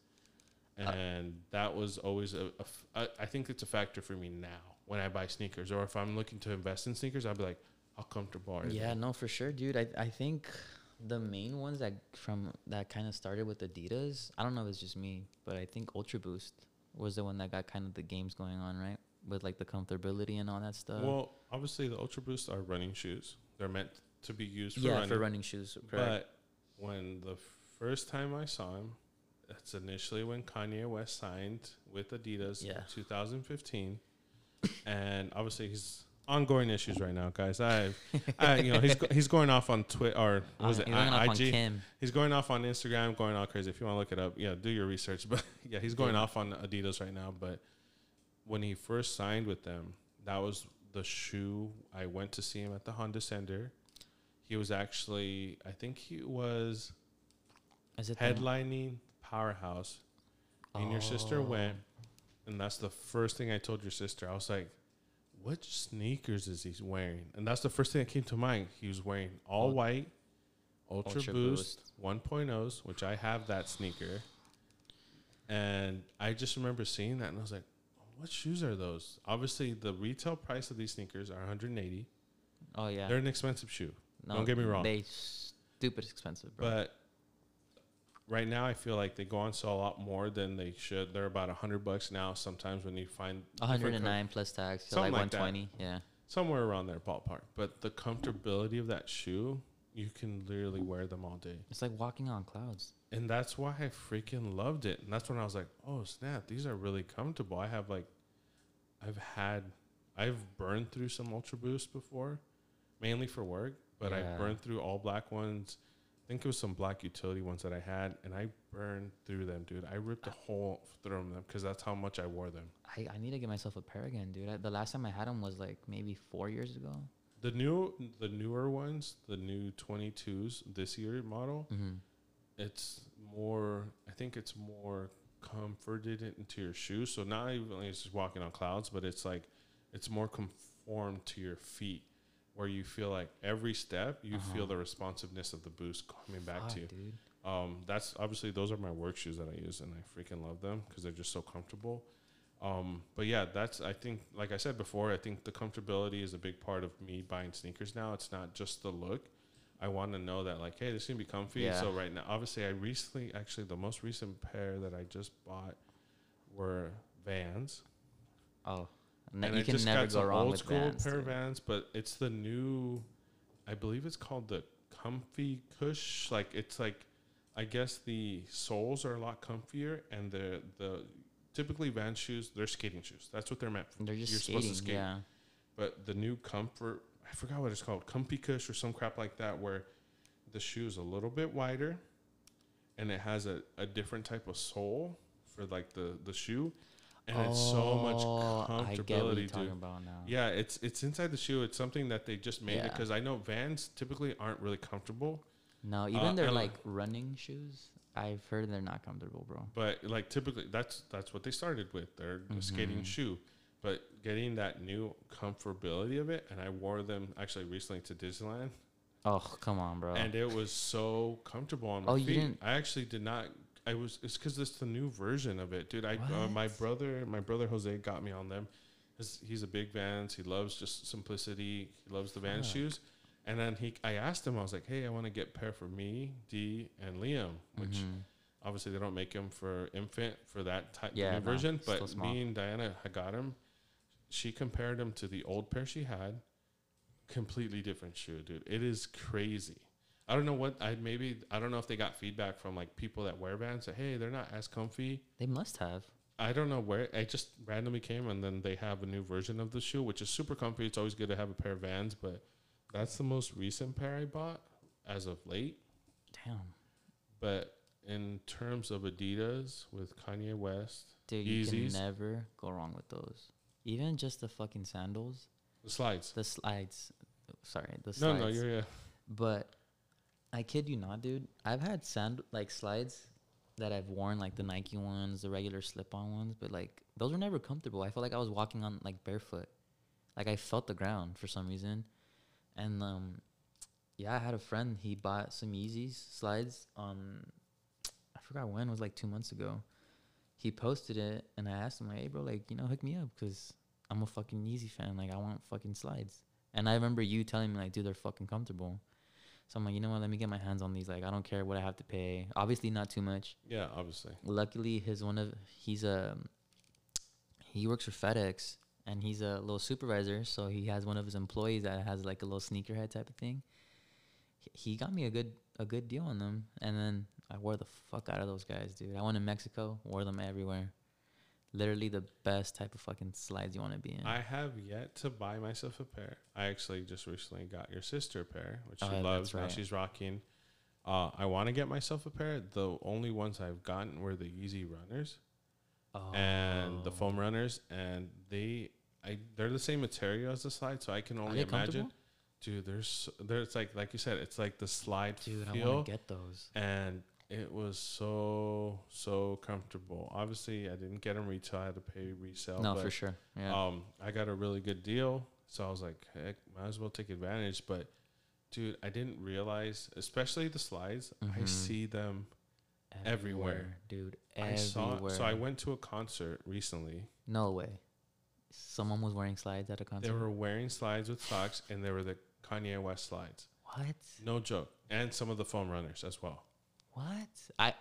And that was always I think it's a factor for me now when I buy sneakers, or if I'm looking to invest in sneakers, I'll be like, how comfortable are they? Yeah, no, for sure, dude. I think the main ones that kind of started with Adidas, I don't know if it's just me, but I think Ultra Boost was the one that got kind of the games going on, right? With like the comfortability and all that stuff. Well, obviously the Ultra Boost are running shoes. They're meant to be used for running. For running shoes. Correct. But when the first time I saw him, that's initially when Kanye West signed with Adidas in 2015. And obviously he's ongoing issues right now, guys. He's going off on Twitter, or was it IG? He's going off on Instagram, going all crazy. If you want to look it up, do your research. But yeah, he's going off on Adidas right now. But when he first signed with them, that was the shoe. I went to see him at the Honda Center. He was actually, I think he was headlining Powerhouse. And your sister went, and that's the first thing I told your sister. I was like, what sneakers is he wearing? And that's the first thing that came to mind. He was wearing all white Ultra Boost 1.0s, which I have that sneaker. And I just remember seeing that, and I was like, what shoes are those? Obviously, the retail price of these sneakers are $180. Oh, yeah. They're an expensive shoe. No, don't get me wrong. They stupid expensive, bro. But right now, I feel like they go on sale a lot more than they should. They're about $100 now. Sometimes when you find 109 plus tax, so like 120, yeah, somewhere around there, ballpark. But the comfortability of that shoe, you can literally wear them all day. It's like walking on clouds. And that's why I freaking loved it. And that's when I was like, oh snap, these are really comfortable. I've burned through some Ultra Boost before, mainly for work, but I've burned through all black ones. I think it was some black utility ones that I had, and I burned through them, dude. I ripped a hole through them because that's how much I wore them. I need to get myself a pair again, dude. The last time I had them was like maybe 4 years ago. The newer ones, the new 22s this year model, it's more, I think it's more comforted into your shoes. So not even it's just walking on clouds, but it's like, it's more conformed to your feet, where you feel like every step you feel the responsiveness of the boost coming back to you. Dude. That's obviously, those are my work shoes that I use, and I freaking love them because they're just so comfortable. But yeah, I think, like I said before, I think the comfortability is a big part of me buying sneakers now. It's not just the look. I want to know that, like, hey, this is going to be comfy. Yeah. So right now, obviously, the most recent pair that I just bought were Vans. Oh, and you can never go wrong with Vans. Old school pair of Vans, but it's the new, I believe it's called the Comfy Kush. Like, it's like I guess the soles are a lot comfier, and the typically Vans shoes, they're skating shoes. That's what they're meant for. They're just You're skating, supposed to skate. yeah. But the new Comfort, I forgot what it's called, Comfy Cush or some crap like that, where the shoe is a little bit wider, and it has a different type of sole for like the shoe, and it's so much comfortability. I get what you're talking about now. Yeah, it's inside the shoe. It's something that they just made it because I know Vans typically aren't really comfortable. No, even their like running shoes, I've heard they're not comfortable, bro. But like typically, that's what they started with. They're a skating shoe, but getting that new comfortability of it, and I wore them actually recently to Disneyland. Oh, come on, bro! And it was so comfortable on my feet. You didn't? I actually did not. It's because it's the new version of it, dude. My brother Jose got me on them. He's a big Vans. He loves just simplicity. He loves the Vans shoes. And then I asked him, I was like, hey, I want to get a pair for me, D, and Liam, which obviously they don't make them for infant for that type of version. But me and Diana, I got him. She compared him to the old pair she had. Completely different shoe, dude. It is crazy. I don't know I don't know if they got feedback from like people that wear Vans that, hey, they're not as comfy. They must have. I don't know where. I just randomly came, and then they have a new version of the shoe, which is super comfy. It's always good to have a pair of Vans, but that's the most recent pair I bought as of late. Damn. But in terms of Adidas with Kanye West, dude, Yeezys, you can never go wrong with those. Even just the fucking sandals. The slides. Sorry, the slides. No, yeah. But I kid you not, dude. I've had slides that I've worn, like the Nike ones, the regular slip-on ones, but like those were never comfortable. I felt like I was walking on like barefoot. Like I felt the ground for some reason. And I had a friend. He bought some Yeezys slides on, I forgot when. It was like 2 months ago. He posted it, and I asked him, like, hey, bro, like, hook me up because I'm a fucking Yeezy fan. Like, I want fucking slides. And I remember you telling me, like, dude, they're fucking comfortable. So I'm like, you know what? Let me get my hands on these. Like, I don't care what I have to pay. Obviously, not too much. Yeah, obviously. Luckily, he works for FedEx. And he's a little supervisor, so he has one of his employees that has like a little sneakerhead type of thing. He got me a good deal on them, and then I wore the fuck out of those guys, dude. I went to Mexico, wore them everywhere. Literally the best type of fucking slides you want to be in. I have yet to buy myself a pair. I actually just recently got your sister a pair, which she loves. Right. Now she's rocking. I want to get myself a pair. The only ones I've gotten were the Yeezy Runners. And the foam runners, and they're the same material as the slide, so I can only imagine. Dude, there's like you said, it's like the slide feel. I want to get those. And it was so comfortable. Obviously, I didn't get them retail. I had to pay resale. No, for sure. Yeah. I got a really good deal, so I was like, heck, might as well take advantage. But dude, I didn't realize, especially the slides, I see them everywhere, dude. Everywhere. So I went to a concert recently. No way. Someone was wearing slides at a concert? They were wearing slides with socks, and they were the Kanye West slides. What? No joke. And some of the foam runners as well. What?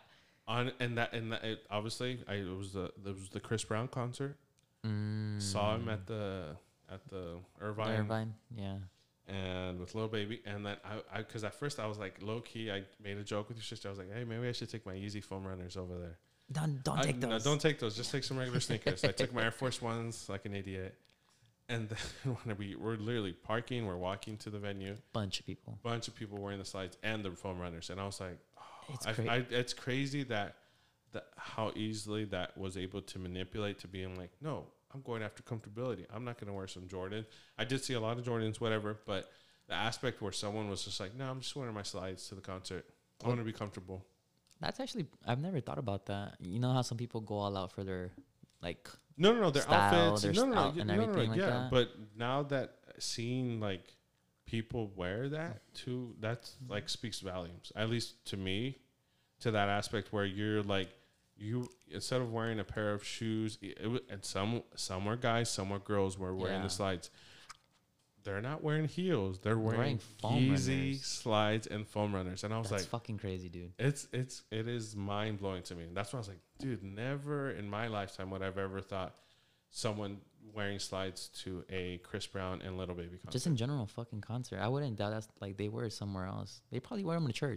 It was the Chris Brown concert. Saw him at the Irvine. Irvine, yeah. And with Lil Baby, and then because at first I was like low key, I made a joke with your sister. I was like, hey, maybe I should take my Yeezy foam runners over there. Don't take those. No, don't take those. Just take some regular sneakers. I took my Air Force Ones like an idiot. And then when we're literally parking, we're walking to the venue. Bunch of people wearing the slides and the foam runners. And I was like, it's crazy that how easily that was able to manipulate to being like, no, I'm going after comfortability. I'm not going to wear some Jordan. I did see a lot of Jordans, whatever. But the aspect where someone was just like, no, I'm just wearing my slides to the concert. I want to be comfortable. That's actually, I've never thought about that. You know how some people go all out for their, like, their style, outfits, and everything like that. But now that seeing like people wear that too, that's like speaks volumes. At least to me, to that aspect where you're like, you instead of wearing a pair of shoes, and some were guys, some were girls were wearing the slides. They're not wearing heels. They're wearing Yeezy slides and foam runners. And I was like, that's fucking crazy, dude. It is mind blowing to me. And that's why I was like, dude, never in my lifetime would I've ever thought someone wearing slides to a Chris Brown and Lil Baby concert. Just in general, fucking concert. I wouldn't doubt that's like they wear it somewhere else. They probably wear them to church.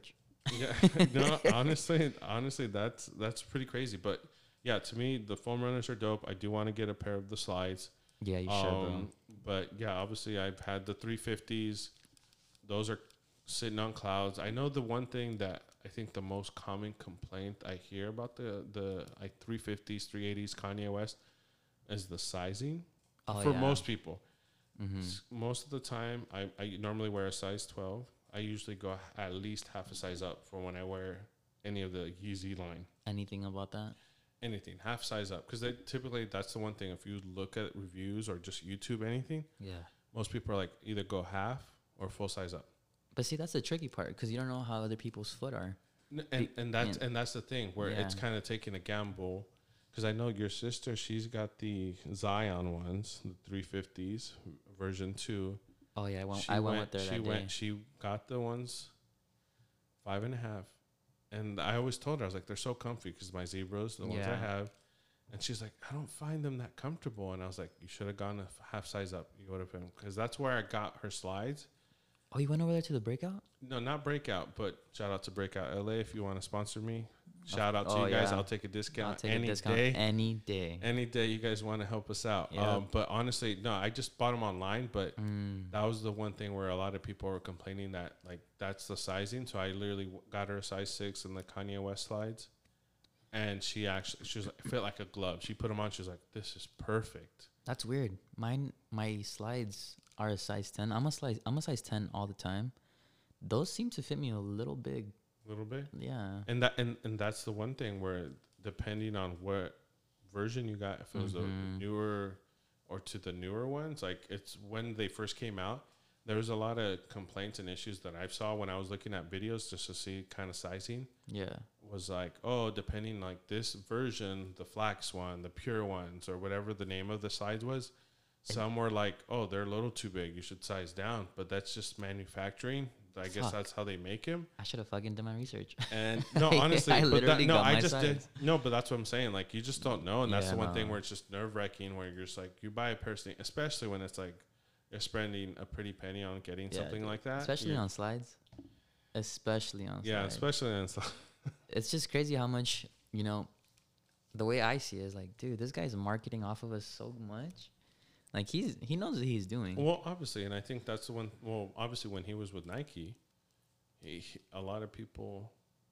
Yeah, no, honestly, that's pretty crazy. But yeah, to me, the foam runners are dope. I do want to get a pair of the slides. Yeah, you should, bro. But yeah, obviously, I've had the 350s. Those are sitting on clouds. I know the one thing that I think the most common complaint I hear about the like 350s, 380s Kanye West is the sizing for most people. Most of the time, I normally wear a size 12. I usually go at least half a size up for when I wear any of the Yeezy line. Anything about that? Anything, half size up. Because typically, that's the one thing. If you look at reviews or just YouTube anything, most people are like either go half or full size up. But see, that's the tricky part because you don't know how other people's foot are. And that's the thing where it's kind of taking a gamble. Because I know your sister, she's got the Zion ones, the 350s version 2. Oh yeah, I went with her that day. She got the ones 5.5, and I always told her, I was like, they're so comfy because my Zebras, the ones I have, and she's like, I don't find them that comfortable, and I was like, you should have gone a half size up. You would have been, because that's where I got her slides. Oh, you went over there to the Breakout? No, not Breakout, but shout out to Breakout LA if you want to sponsor me. Shout out to you guys. I'll take a discount any day. Any day. Any day you guys want to help us out. Yep. But honestly, no, I just bought them online. But that was the one thing where a lot of people were complaining that, like, that's the sizing. So I literally got her a size 6 in the Kanye West slides. And she was like, it felt like a glove. She put them on. She was like, this is perfect. That's weird. My slides are a size 10. I'm a size 10 all the time. Those seem to fit me a little big. Little bit, yeah, and that's the one thing where depending on what version you got, if it was a newer or to the newer ones, like it's when they first came out, there was a lot of complaints and issues that I saw when I was looking at videos just to see kind of sizing. Yeah, was like, oh, depending like this version, the flax one, the pure ones, or whatever the name of the size was. Some were like, oh, they're a little too big. You should size down, but that's just manufacturing. I guess that's how they make him. I should have fucking done my research. And no, honestly, I just did. No, but that's what I'm saying. Like, you just don't know. And that's the one thing where it's just nerve wracking, where you're just like, you buy a pair of sneakers, especially when it's like you're spending a pretty penny on getting something like that. Especially on slides. Yeah, especially on slides. It's just crazy how much, the way I see it is like, dude, this guy's marketing off of us so much. Like, he knows what he's doing. Well, obviously, and I think that's the one. Well, obviously, when he was with Nike, a lot of people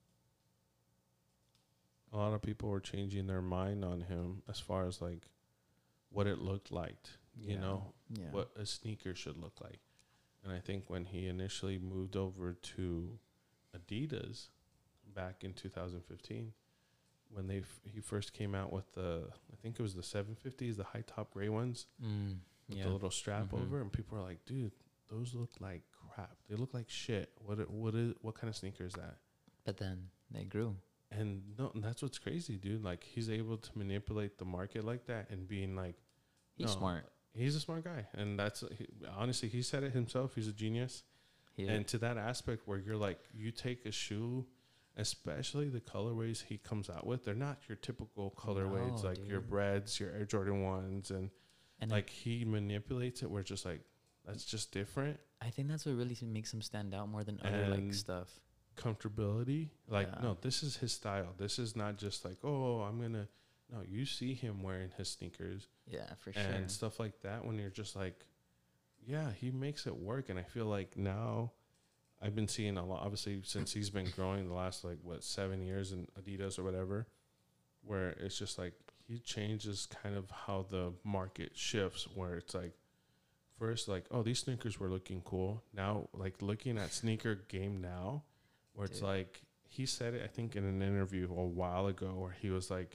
were changing their mind on him as far as like what it looked like, what a sneaker should look like. And I think when he initially moved over to Adidas back in 2015. When he first came out with I think it was the 750s, the high top gray ones, with the little strap over, and people were like, "Dude, those look like crap. They look like shit. What kind of sneaker is that?" But then they grew, and that's what's crazy, dude. Like, he's able to manipulate the market like that, and being like, he's smart. He's a smart guy, and honestly, he said it himself. He's a genius, and to that aspect where you're like, you take a shoe. Especially the colorways he comes out with, they're not your typical colorways like your Breads, your Air Jordan 1s, and like he manipulates it where it's just like, that's just different. I think that's what really makes him stand out more than other like stuff. Comfortability, no, this is his style. This is not just like, no, you see him wearing his sneakers, for sure, and stuff like that. When you're just like, yeah, he makes it work, and I feel like now. I've been seeing a lot, obviously, since he's been growing the last, 7 years in Adidas or whatever, where it's just like he changes kind of how the market shifts, where it's like, first, like, oh, these sneakers were looking cool. Now, like, looking at sneaker game now, where it's like, he said it, I think, in an interview a while ago, where he was like,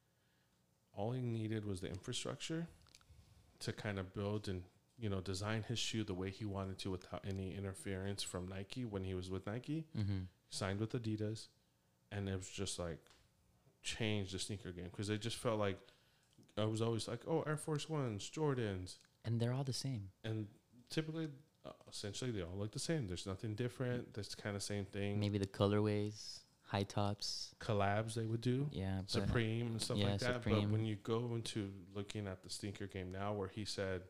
all he needed was the infrastructure to kind of build and design his shoe the way he wanted to without any interference from Nike when he was with Nike. Signed with Adidas, and it was just like changed the sneaker game because it just felt like I was always like, oh, Air Force Ones, Jordans, and they're all the same. And typically, essentially, they all look the same. There's nothing different. That's kind of same thing. Maybe the colorways, high tops, collabs they would do. Yeah, Supreme and stuff like that. Supreme. But when you go into looking at the sneaker game now, where he said,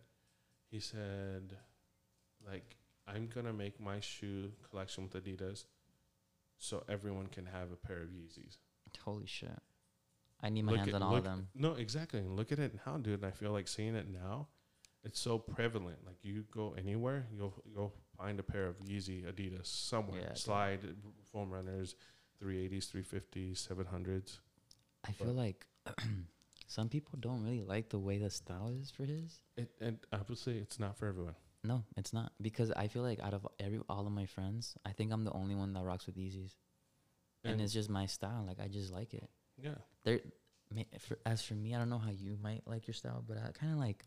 like, I'm going to make my shoe collection with Adidas so everyone can have a pair of Yeezys. Holy shit. I need my hands on all of them. No, exactly. And look at it now, dude. I feel like seeing it now, it's so prevalent. Like you go anywhere, you'll find a pair of Yeezy Adidas somewhere. Yeah, Slide, foam runners, 380s, 350s, 700s. I feel like some people don't really like the way the style is for his. And obviously, it's not for everyone. No, it's not. Because I feel like out of all of my friends, I think I'm the only one that rocks with Yeezys. And it's just my style. Like, I just like it. Yeah. As for me, I don't know how you might like your style, but I kind of like,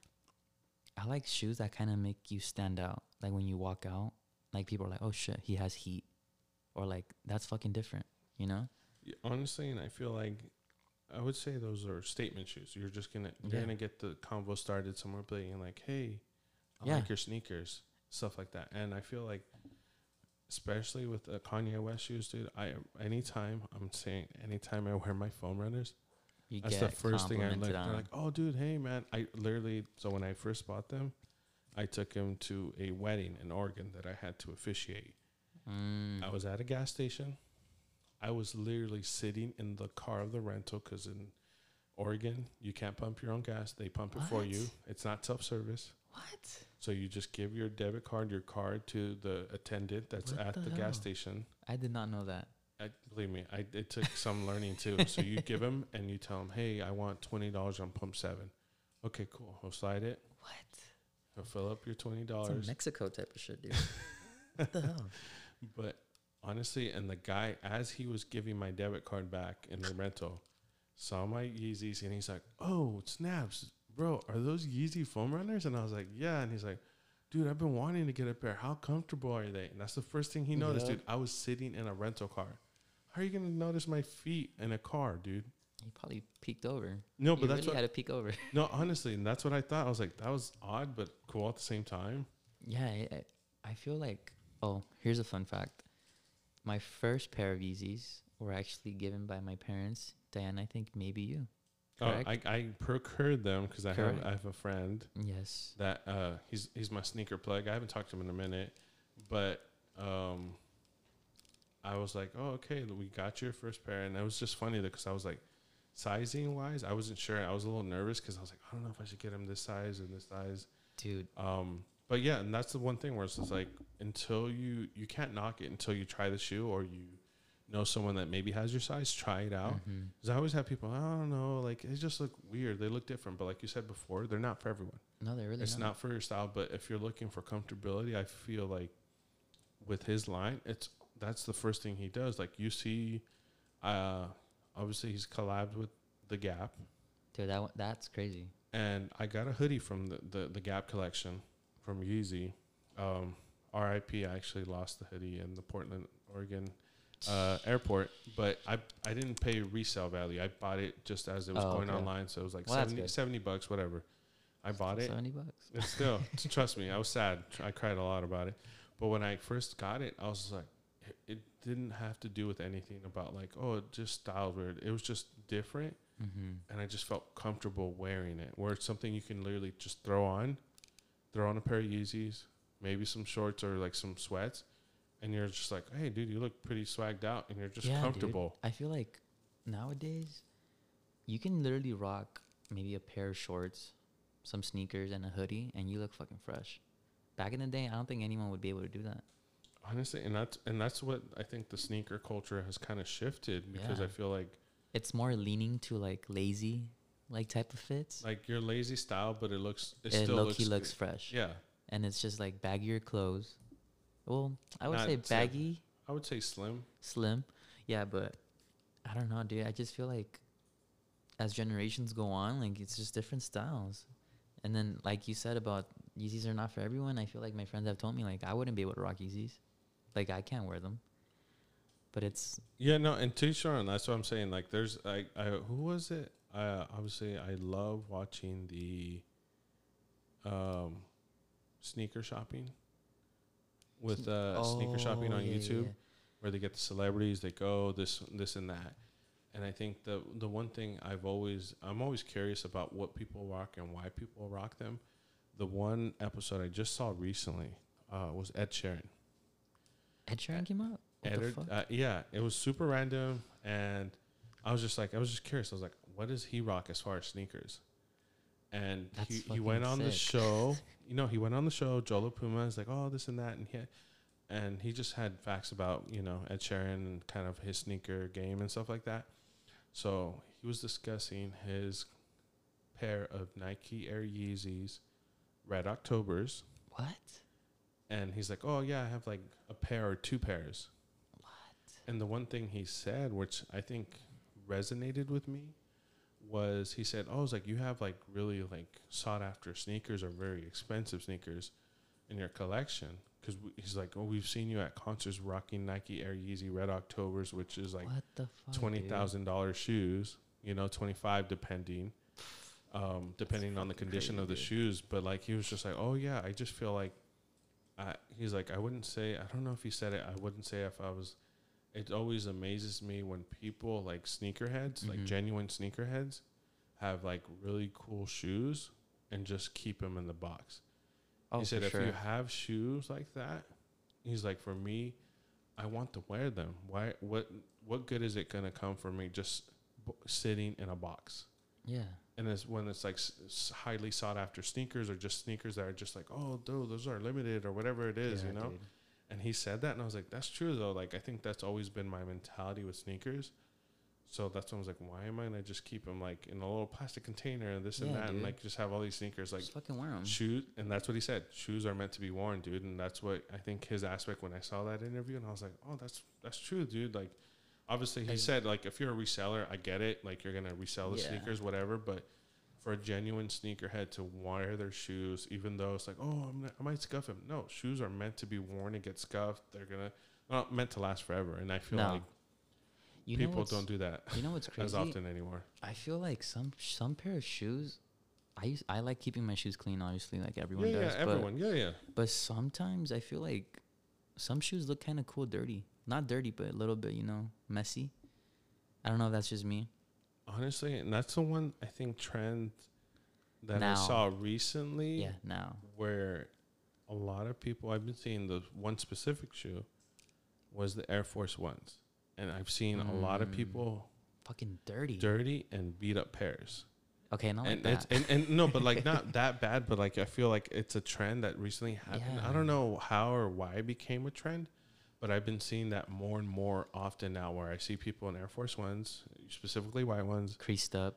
I like shoes that kind of make you stand out. Like when you walk out, like people are like, oh shit, he has heat. Or like, that's fucking different, you know? Yeah, honestly, and I feel like, I would say those are statement shoes. You're just gonna get the convo started somewhere, being like, hey, I like your sneakers, stuff like that. And I feel like, especially with the Kanye West shoes, dude, anytime I wear my foam runners, that's the first thing I like. They're like, oh, dude, hey, man. So when I first bought them, I took him to a wedding in Oregon that I had to officiate. I was at a gas station. I was literally sitting in the car of the rental because in Oregon, you can't pump your own gas. They pump it for you. It's not self-service. What? So you just give your debit card, your card to the attendant that's at the gas station. I did not know that. Believe me, it took some learning too. So you give him and you tell him, hey, I want $20 on pump 7. Okay, cool. He'll slide it. What? He'll fill up your $20. Some Mexico type of shit, dude. What the hell? But honestly, and the guy, as he was giving my debit card back in the rental, saw my Yeezys and he's like, oh, snaps. Bro, are those Yeezy foam runners? And I was like, yeah. And he's like, dude, I've been wanting to get a pair. How comfortable are they? And that's the first thing he noticed, dude. I was sitting in a rental car. How are you going to notice my feet in a car, dude? He probably peeked over. No, but that's really had to peek over. No, honestly, and that's what I thought. I was like, that was odd, but cool at the same time. Yeah, I feel like, oh, here's a fun fact. My first pair of Yeezys were actually given by my parents. Diana, I think maybe you. Correct? Oh, I procured them because I have a friend. Yes. That he's my sneaker plug. I haven't talked to him in a minute, but I was like, oh, okay, we got your first pair, and it was just funny because I was like, sizing wise, I wasn't sure. I was a little nervous because I was like, I don't know if I should get him this size and this size, dude. But yeah, and that's the one thing where it's just like until you can't knock it until you try the shoe or you know someone that maybe has your size, try it out. Because I always have people, I don't know, like they just look weird. They look different, but like you said before, they're not for everyone. No, they're really It's not for your style, but if you're looking for comfortability, I feel like with his line, that's the first thing he does. Like you see, obviously he's collabed with the Gap. Dude, that's crazy. And I got a hoodie from the Gap collection from Yeezy. RIP, I actually lost the hoodie in the Portland, Oregon airport, but I didn't pay resale value. I bought it just as it was going online, so it was like $70, whatever. I bought it. $70. It's still, trust me, I was sad. I cried a lot about it. But when I first got it, I was like, it didn't have to do with anything about like, oh, it just styled weird. It was just different, and I just felt comfortable wearing it. Where it's something you can literally just throw on a pair of Yeezys, maybe some shorts or like some sweats, and you're just like, hey, dude, you look pretty swagged out, and you're just comfortable. Dude. I feel like nowadays you can literally rock maybe a pair of shorts, some sneakers, and a hoodie, and you look fucking fresh. Back in the day, I don't think anyone would be able to do that. Honestly, and that's what I think the sneaker culture has kind of shifted, because I feel like it's more leaning to like lazy like type of fits. Like your lazy style, but it still looks fresh. Yeah. And it's just like baggier clothes. Well, I would say baggy. I would say slim. Slim. Yeah, but I don't know, dude. I just feel like as generations go on, like it's just different styles. And then like you said about Yeezys are not for everyone, I feel like my friends have told me like I wouldn't be able to rock Yeezys. Like I can't wear them. But it's and too short, and that's what I'm saying. Like there's who was it? Obviously I love watching the sneaker shopping with sneaker shopping on YouTube, where they get the celebrities, they go this and that. And I think the one thing I'm always curious about what people rock and why people rock them. The one episode I just saw recently was Ed Sheeran. Ed Sheeran came out? Yeah, it was super random, and I was just curious. I was like, what does he rock as far as sneakers? And he went on the show. He went on the show. Jolo Puma is like, oh, this and that, and he just had facts about Ed Sheeran and kind of his sneaker game and stuff like that. So he was discussing his pair of Nike Air Yeezys, Red Octobers. What? And he's like, oh yeah, I have like a pair or two pairs. What? And the one thing he said, which I think resonated with me, was he said, oh, it's like you have like really like sought after sneakers or very expensive sneakers in your collection. Because he's like, oh, we've seen you at concerts rocking Nike Air Yeezy Red Octobers, which is like $20,000 shoes, $25 depending on the condition of the shoes. But like, he was just like, oh yeah, I just feel like, he's like, I don't know if he said it, I wouldn't say if I was, it always amazes me when people like sneakerheads, like genuine sneakerheads, have like really cool shoes and just keep them in the box. He said, if you have shoes like that, he's like, for me, I want to wear them. Why? What good is it going to come from me just sitting in a box? Yeah. And it's when it's like highly sought after sneakers, or just sneakers that are just like, oh, dude, those are limited or whatever it is, Dude. And he said that, and I was like, that's true though. Like, I think that's always been my mentality with sneakers. So that's when I was like, why am I gonna just keep them like in a little plastic container and this and that, and like just have all these sneakers like just fucking wear them. Shoes, and that's what he said. Shoes are meant to be worn, dude. And that's what I think his aspect when I saw that interview, and I was like, oh, that's true, dude. Like, obviously he said like if you're a reseller, I get it. Like you're gonna resell the sneakers, whatever, but for a genuine sneakerhead to wear their shoes, even though it's like, oh, I might scuff them. No, shoes are meant to be worn and get scuffed. They're not meant to last forever. And I feel like people don't do that. You know what's crazy? As often anymore. I feel like some pair of shoes. I like keeping my shoes clean, obviously, like everyone does. Yeah, everyone. Yeah. But sometimes I feel like some shoes look kind of cool dirty. Not dirty, but a little bit, messy. I don't know if that's just me. Honestly, and that's the one, I think, trend that I saw recently. Yeah, now. Where a lot of people, I've been seeing the one specific shoe was the Air Force Ones. And I've seen a lot of people fucking dirty and beat up pairs. Okay, not and like that. And no, but like not that bad, but like I feel like it's a trend that recently happened. Yeah. I don't know how or why it became a trend, but I've been seeing that more and more often now, where I see people in Air Force Ones, specifically white ones, creased up,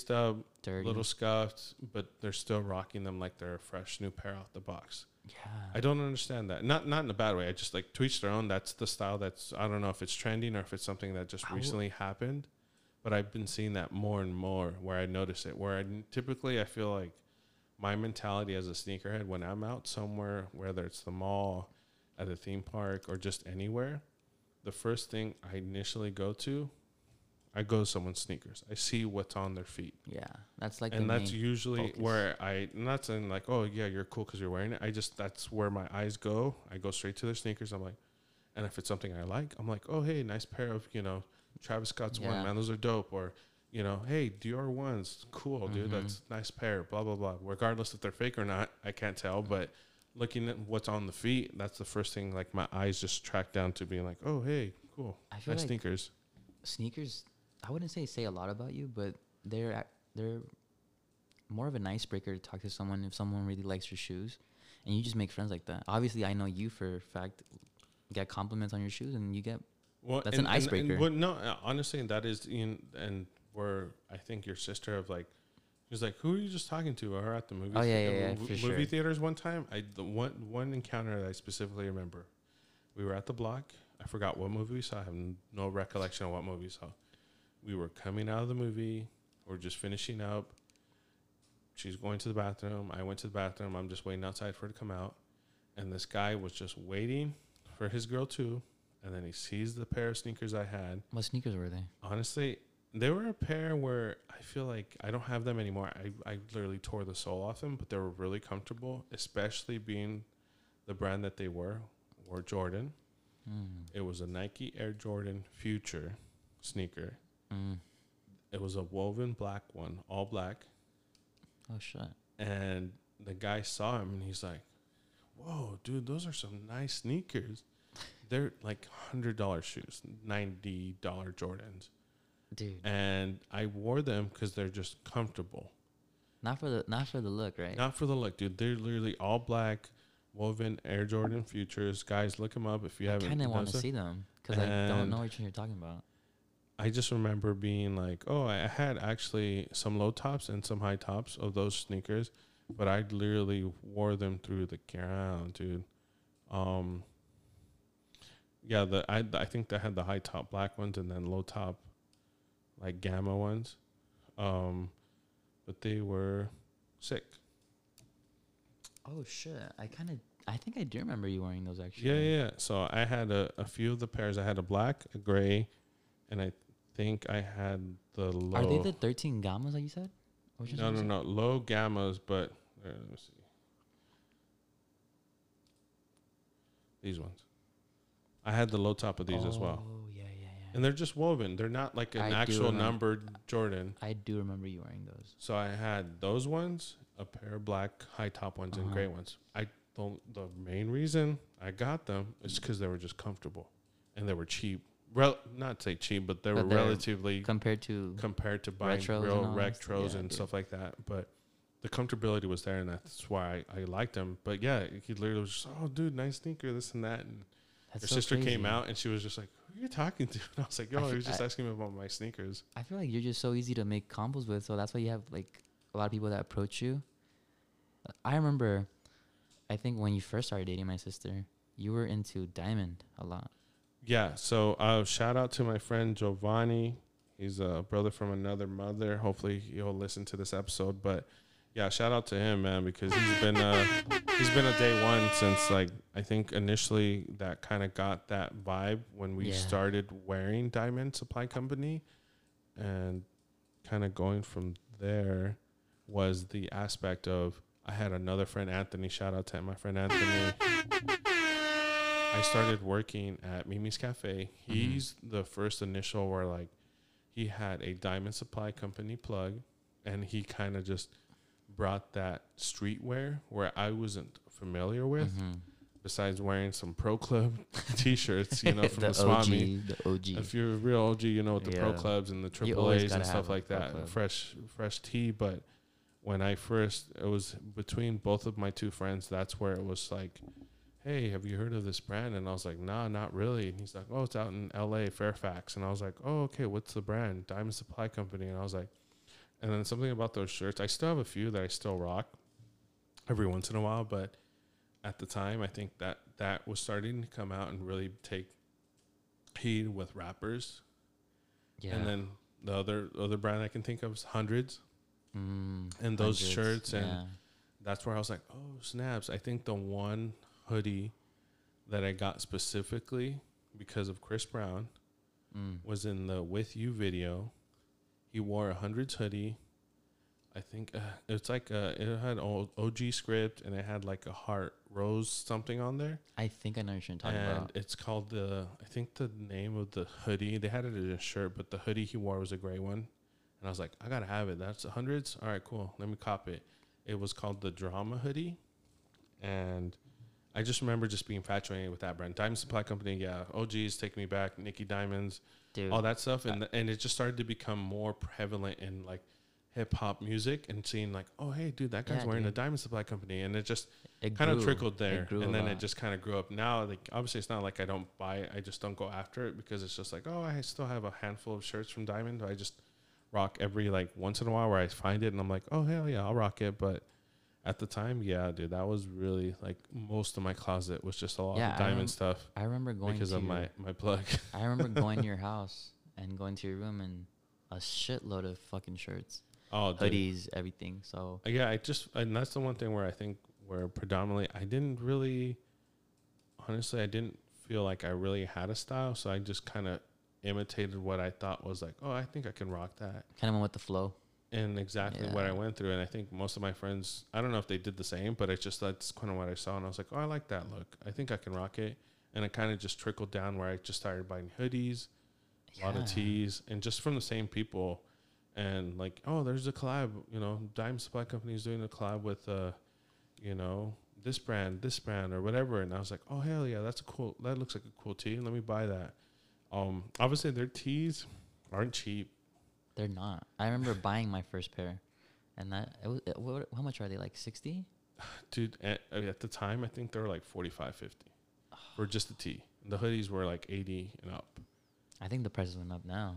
dirty, little scuffed, but they're still rocking them like they're a fresh new pair out the box. Yeah, I don't understand that. Not in a bad way. I just like, to each their own. That's the style. I don't know if it's trending or if it's something that just recently happened, but I've been seeing that more and more where I notice it. Where typically I feel like my mentality as a sneakerhead, when I'm out somewhere, whether it's the mall, at a theme park, or just anywhere, the first thing I initially go to someone's sneakers. I see what's on their feet. Yeah, that's like, and that's usually focus. Where I'm not saying like, oh yeah, you're cool because you're wearing it. That's where my eyes go. I go straight to their sneakers. I'm like, and if it's something I like, I'm like, oh hey, nice pair of Travis Scott's one, man, those are dope. Or hey, Dior ones, cool, dude, that's a nice pair. Blah blah blah. Regardless if they're fake or not, I can't tell, but looking at what's on the feet, that's the first thing like my eyes just track down to, being like, oh hey, cool, I feel nice like sneakers. I wouldn't say a lot about you, but they're more of an icebreaker to talk to someone if someone really likes your shoes, and you just make friends like that. Obviously, I know you for a fact get compliments on your shoes, and you get that's an icebreaker. No, honestly, that is and where I think your sister of like, was like, who are you just talking to? Or at the movie? Oh yeah, movie theaters one time. The one encounter that I specifically remember, we were at the Block. I forgot what movie we saw. I have no recollection of what movie we saw. We were coming out of the movie. We're just finishing up. She's going to the bathroom. I went to the bathroom. I'm just waiting outside for her to come out. And this guy was just waiting for his girl too. And then he sees the pair of sneakers I had. What sneakers were they? Honestly, they were a pair where I feel like I don't have them anymore. I literally tore the sole off them, but they were really comfortable, especially being the brand that they were Jordan. It was a Nike Air Jordan Future sneaker. It was a woven black one, all black. Oh, shit. And the guy saw him, and he's like, whoa, dude, those are some nice sneakers. they're like $100 shoes, $90 Jordans. Dude. And I wore them because they're just comfortable. Not for the look, right? Not for the look, dude. They're literally all black, woven Air Jordan Futures. Guys, look them up if you haven't. I kind of want to see them because I don't know what you're talking about. I just remember being like, oh, I had actually some low tops and some high tops of those sneakers, but I literally wore them through the ground, dude. Yeah, I think they had the high top black ones and then low top like gamma ones. But they were sick. Oh shit. I think I do remember you wearing those actually. Yeah. So I had a few of the pairs. I had a black, a gray, and I think I had the low. Are they the 13 gammas that you said? No. Low gammas, but let me see. These ones. I had the low top of these as well. Oh, yeah. And they're just woven. They're not like an actual numbered Jordan. I do remember you wearing those. So I had those ones, a pair of black high top ones and gray ones. The main reason I got them is because they were just comfortable and they were cheap. Not say cheap, but they were relatively compared to buying real retros and stuff like that. But the comfortability was there, and that's why I liked them. But yeah, he literally was just, oh, dude, nice sneaker, this and that. And her sister came out, and she was just like, who are you talking to? And I was like, yo, he was just asking me about my sneakers. I feel like you're just so easy to make combos with, so that's why you have like a lot of people that approach you. I remember, I think when you first started dating my sister, you were into diamond a lot. Yeah, so shout out to my friend Giovanni. He's a brother from another mother. Hopefully he'll listen to this episode. But yeah, shout out to him, man, because he's been a day one since, like, I think initially that kind of got that vibe when we started wearing Diamond Supply Company, and kind of going from there was the aspect of I had another friend, Anthony. Shout out to my friend Anthony. I started working at Mimi's Cafe. He's the first initial where, like, he had a Diamond Supply Company plug, and he kind of just brought that streetwear where I wasn't familiar with, besides wearing some Pro Club T-shirts, you know, from the Swami. The OG. If you're a real OG, you know, with the Pro Clubs and the Triple A's and stuff like that, fresh tee. But when I first, it was between both of my two friends, that's where it was like, hey, have you heard of this brand? And I was like, nah, not really. And he's like, oh, it's out in L.A., Fairfax. And I was like, oh, okay, what's the brand? Diamond Supply Company. And I was like, and then something about those shirts, I still have a few that I still rock every once in a while, but at the time, I think that was starting to come out and really take heed with rappers. Yeah. And then the other brand I can think of is Hundreds. And those shirts, and that's where I was like, oh, snaps. I think the one hoodie that I got specifically because of Chris Brown was in the With You video. He wore a Hundreds hoodie. I think it's like it had OG script, and it had like a heart rose something on there. I think I know what you're talking about. And it's called I think the name of the hoodie, they had it in a shirt, but the hoodie he wore was a gray one. And I was like, I gotta have it. That's Hundreds. All right, cool. Let me cop it. It was called the Drama hoodie, and I just remember just being infatuated with that brand. Diamond Supply Company, yeah. OGs, Take Me Back, Nicky Diamonds, dude, all that stuff, and it just started to become more prevalent in like hip hop music, and seeing like, oh hey, dude, that guy's wearing a Diamond Supply Company, and it kind of trickled there, and then it just kind of grew up. Now, like, obviously, it's not like I don't buy it; I just don't go after it because it's just like, oh, I still have a handful of shirts from Diamond. I just rock every like once in a while where I find it, and I'm like, oh hell yeah, I'll rock it. But at the time, yeah, dude, that was really like most of my closet was just a lot of Diamond stuff. I remember going because of my plug. I remember going to your house and going to your room and a shitload of fucking shirts, hoodies, everything. So yeah, and that's the one thing where I think where predominantly I didn't feel like I really had a style, so I just kind of imitated what I thought was like, oh, I think I can rock that. Kind of went with the flow. And exactly what I went through. And I think most of my friends, I don't know if they did the same, but that's kind of what I saw. And I was like, oh, I like that look. I think I can rock it. And it kind of just trickled down where I just started buying hoodies, a lot of tees, and just from the same people. And like, oh, there's a collab, you know, Diamond Supply Company is doing a collab with, you know, this brand, or whatever. And I was like, oh, hell yeah, that looks like a cool tee. Let me buy that. Obviously, their tees aren't cheap. They're not. I remember buying my first pair, and how much are they? Like 60? Dude, at the time, I think they were like 45, 50 for just the tee. The hoodies were like 80 and up. I think the prices went up now.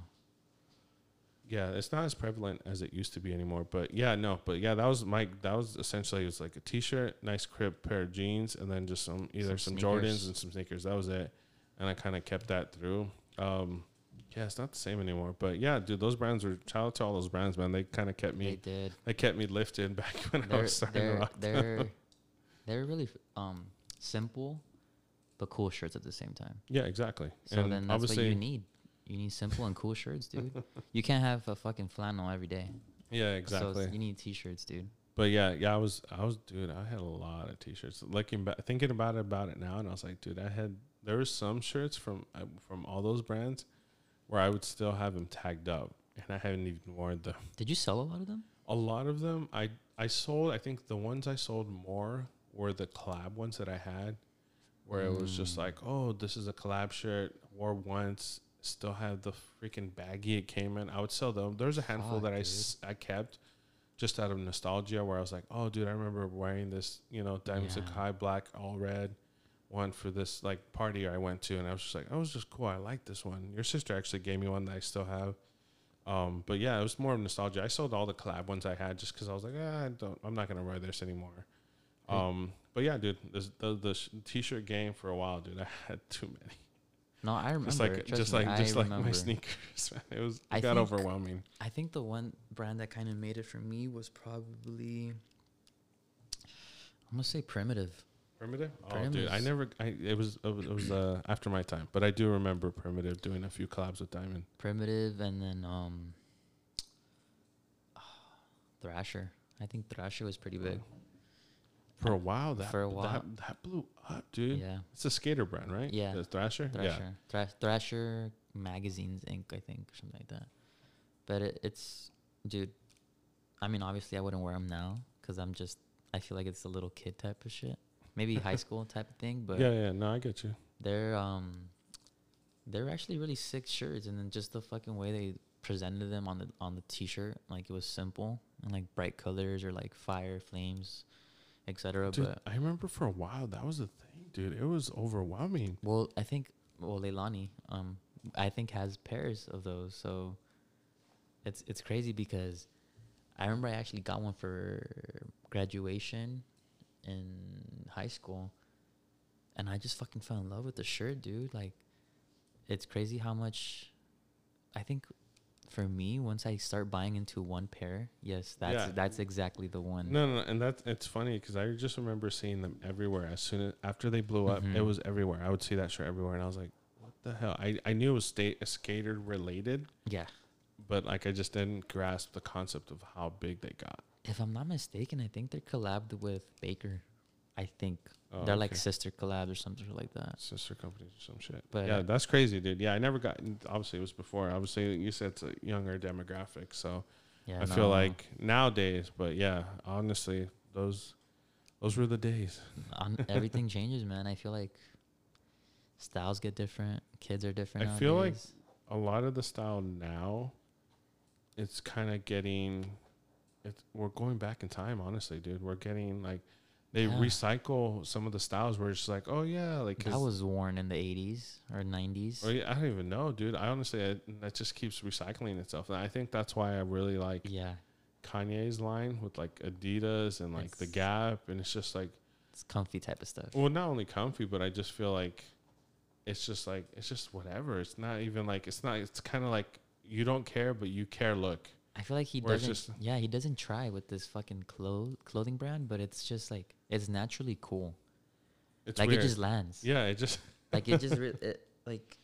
Yeah, it's not as prevalent as it used to be anymore. But yeah, that was essentially, it was like a t-shirt, nice crib pair of jeans, and then just some Jordans and some sneakers. That was it. And I kind of kept that through. Yeah, it's not the same anymore. But yeah, dude, those brands were, shout out to all those brands, man. They kind of kept me. They did. They kept me lifted back when I was starting to rock. They're really simple, but cool shirts at the same time. Yeah, exactly. So and then that's what you need. You need simple and cool shirts, dude. You can't have a fucking flannel every day. Yeah, exactly. So you need t-shirts, dude. But yeah, I was, dude, I had a lot of t-shirts. Thinking about it now, and I was like, dude, there was some shirts from all those brands where I would still have them tagged up, and I haven't even worn them. Did you sell a lot of them? A lot of them, I sold. I think the ones I sold more were the collab ones that I had, where it was just like, oh, this is a collab shirt, wore once, still have the freaking baggie it came in. I would sell them. There's a handful that I kept just out of nostalgia, where I was like, oh, dude, I remember wearing this, Diamond Sakai black all red one for this like party I went to, and I was just like, oh, it was just cool. I like this one. Your sister actually gave me one that I still have. But yeah, it was more of nostalgia. I sold all the collab ones I had just because I was like, I'm not gonna wear this anymore. But yeah, dude, the t-shirt game for a while, dude, I had too many. No, I remember. Just like my sneakers. It got overwhelming. I think the one brand that kind of made it for me was probably, I'm gonna say Primitive. Primitive? Oh, dude, it was after my time, but I do remember Primitive doing a few collabs with Diamond. Primitive, and then Thrasher. I think Thrasher was pretty big. For a while, that blew up, dude. Yeah, it's a skater brand, right? Yeah, the Thrasher. Yeah, Thrasher Magazines Inc. I think, or something like that. But it's, dude. I mean, obviously, I wouldn't wear them now because I feel like it's a little kid type of shit. Maybe high school type of thing, but yeah. No, I get you. They're actually really sick shirts, and then just the fucking way they presented them on the t-shirt, like it was simple and like bright colors or like fire, flames, etc. But I remember for a while that was the thing, dude. It was overwhelming. Well, I think Leilani, I think has pairs of those, so it's crazy because I remember I actually got one for graduation in high school, and I just fucking fell in love with the shirt, dude. Like, it's crazy how much, I think for me, once I start buying into one pair, yes, that's exactly the one. No, and it's funny because I just remember seeing them everywhere. As soon as after they blew up, it was everywhere. I would see that shirt everywhere, and I was like, what the hell? I knew it was skater related. Yeah. But like I just didn't grasp the concept of how big they got. If I'm not mistaken, I think they're collabed with Baker. I think they're like sister collabs or something like that. Sister companies or some shit. But yeah, that's crazy, dude. Yeah, I never got. Obviously, it was before. Obviously, you said it's a younger demographic, so yeah, I feel like nowadays. But yeah, honestly, those were the days. Everything changes, man. I feel like styles get different. Kids are different. I feel like a lot of the style now, it's kind of getting. We're going back in time, honestly, dude. We're getting like they recycle some of the styles where it's just like, oh yeah, like that was worn in the 80s or 90s. Or I don't even know, dude. I honestly, that just keeps recycling itself, and I think that's why I really like Kanye's line with like Adidas and like the Gap, and it's just like it's comfy type of stuff. Well, not only comfy, but I just feel like it's just whatever. It's not even like it's kind of like you don't care, but you care. Look. I feel like he doesn't. He doesn't try with this fucking clothing brand, but it's just like it's naturally cool. It's like weird. It just lands. Yeah, it just like it just like.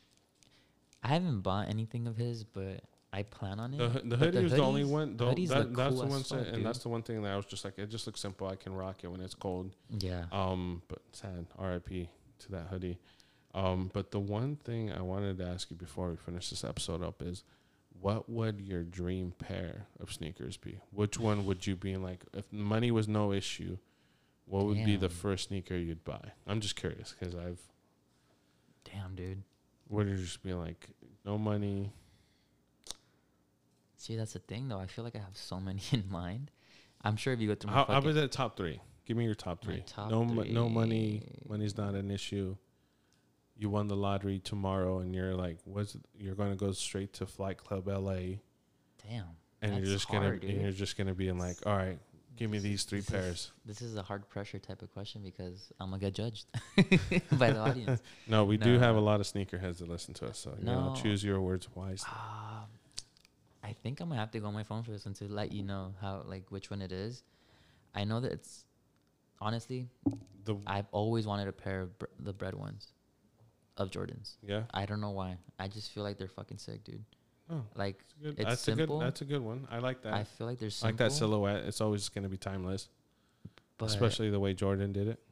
I haven't bought anything of his, but I plan on it. The hoodie is the only one. That's cool the one, and that's the one thing that I was just like, it just looks simple. I can rock it when it's cold. Yeah. But sad. R.I.P. to that hoodie. But the one thing I wanted to ask you before we finish this episode up is, what would your dream pair of sneakers be? Which one would you be in? Like, if money was no issue, what would be the first sneaker you'd buy? I'm just curious because Damn, dude. Would it just be like no money? See, that's the thing, though. I feel like I have so many in mind. I'm sure if you go through my how about that top 3? Give me your top 3. No money. Money's not an issue. You won the lottery tomorrow, and you're like, you're going to go straight to Flight Club LA. Damn. And you're just gonna be in like, all right, give me these 3 pairs. This is a hard pressure type of question because I'm gonna get judged by the audience. No, we do have a lot of sneakerheads that listen to us, so choose your words wisely. I think I'm gonna have to go on my phone for this one to let you know which one it is. I know that it's honestly, I've always wanted a pair of the bread ones of Jordans. Yeah. I don't know why. I just feel like they're fucking sick, dude. Oh, like it's simple. That's a good one. I like that. I feel like there's simple. Like that silhouette. It's always going to be timeless, especially the way Jordan did it.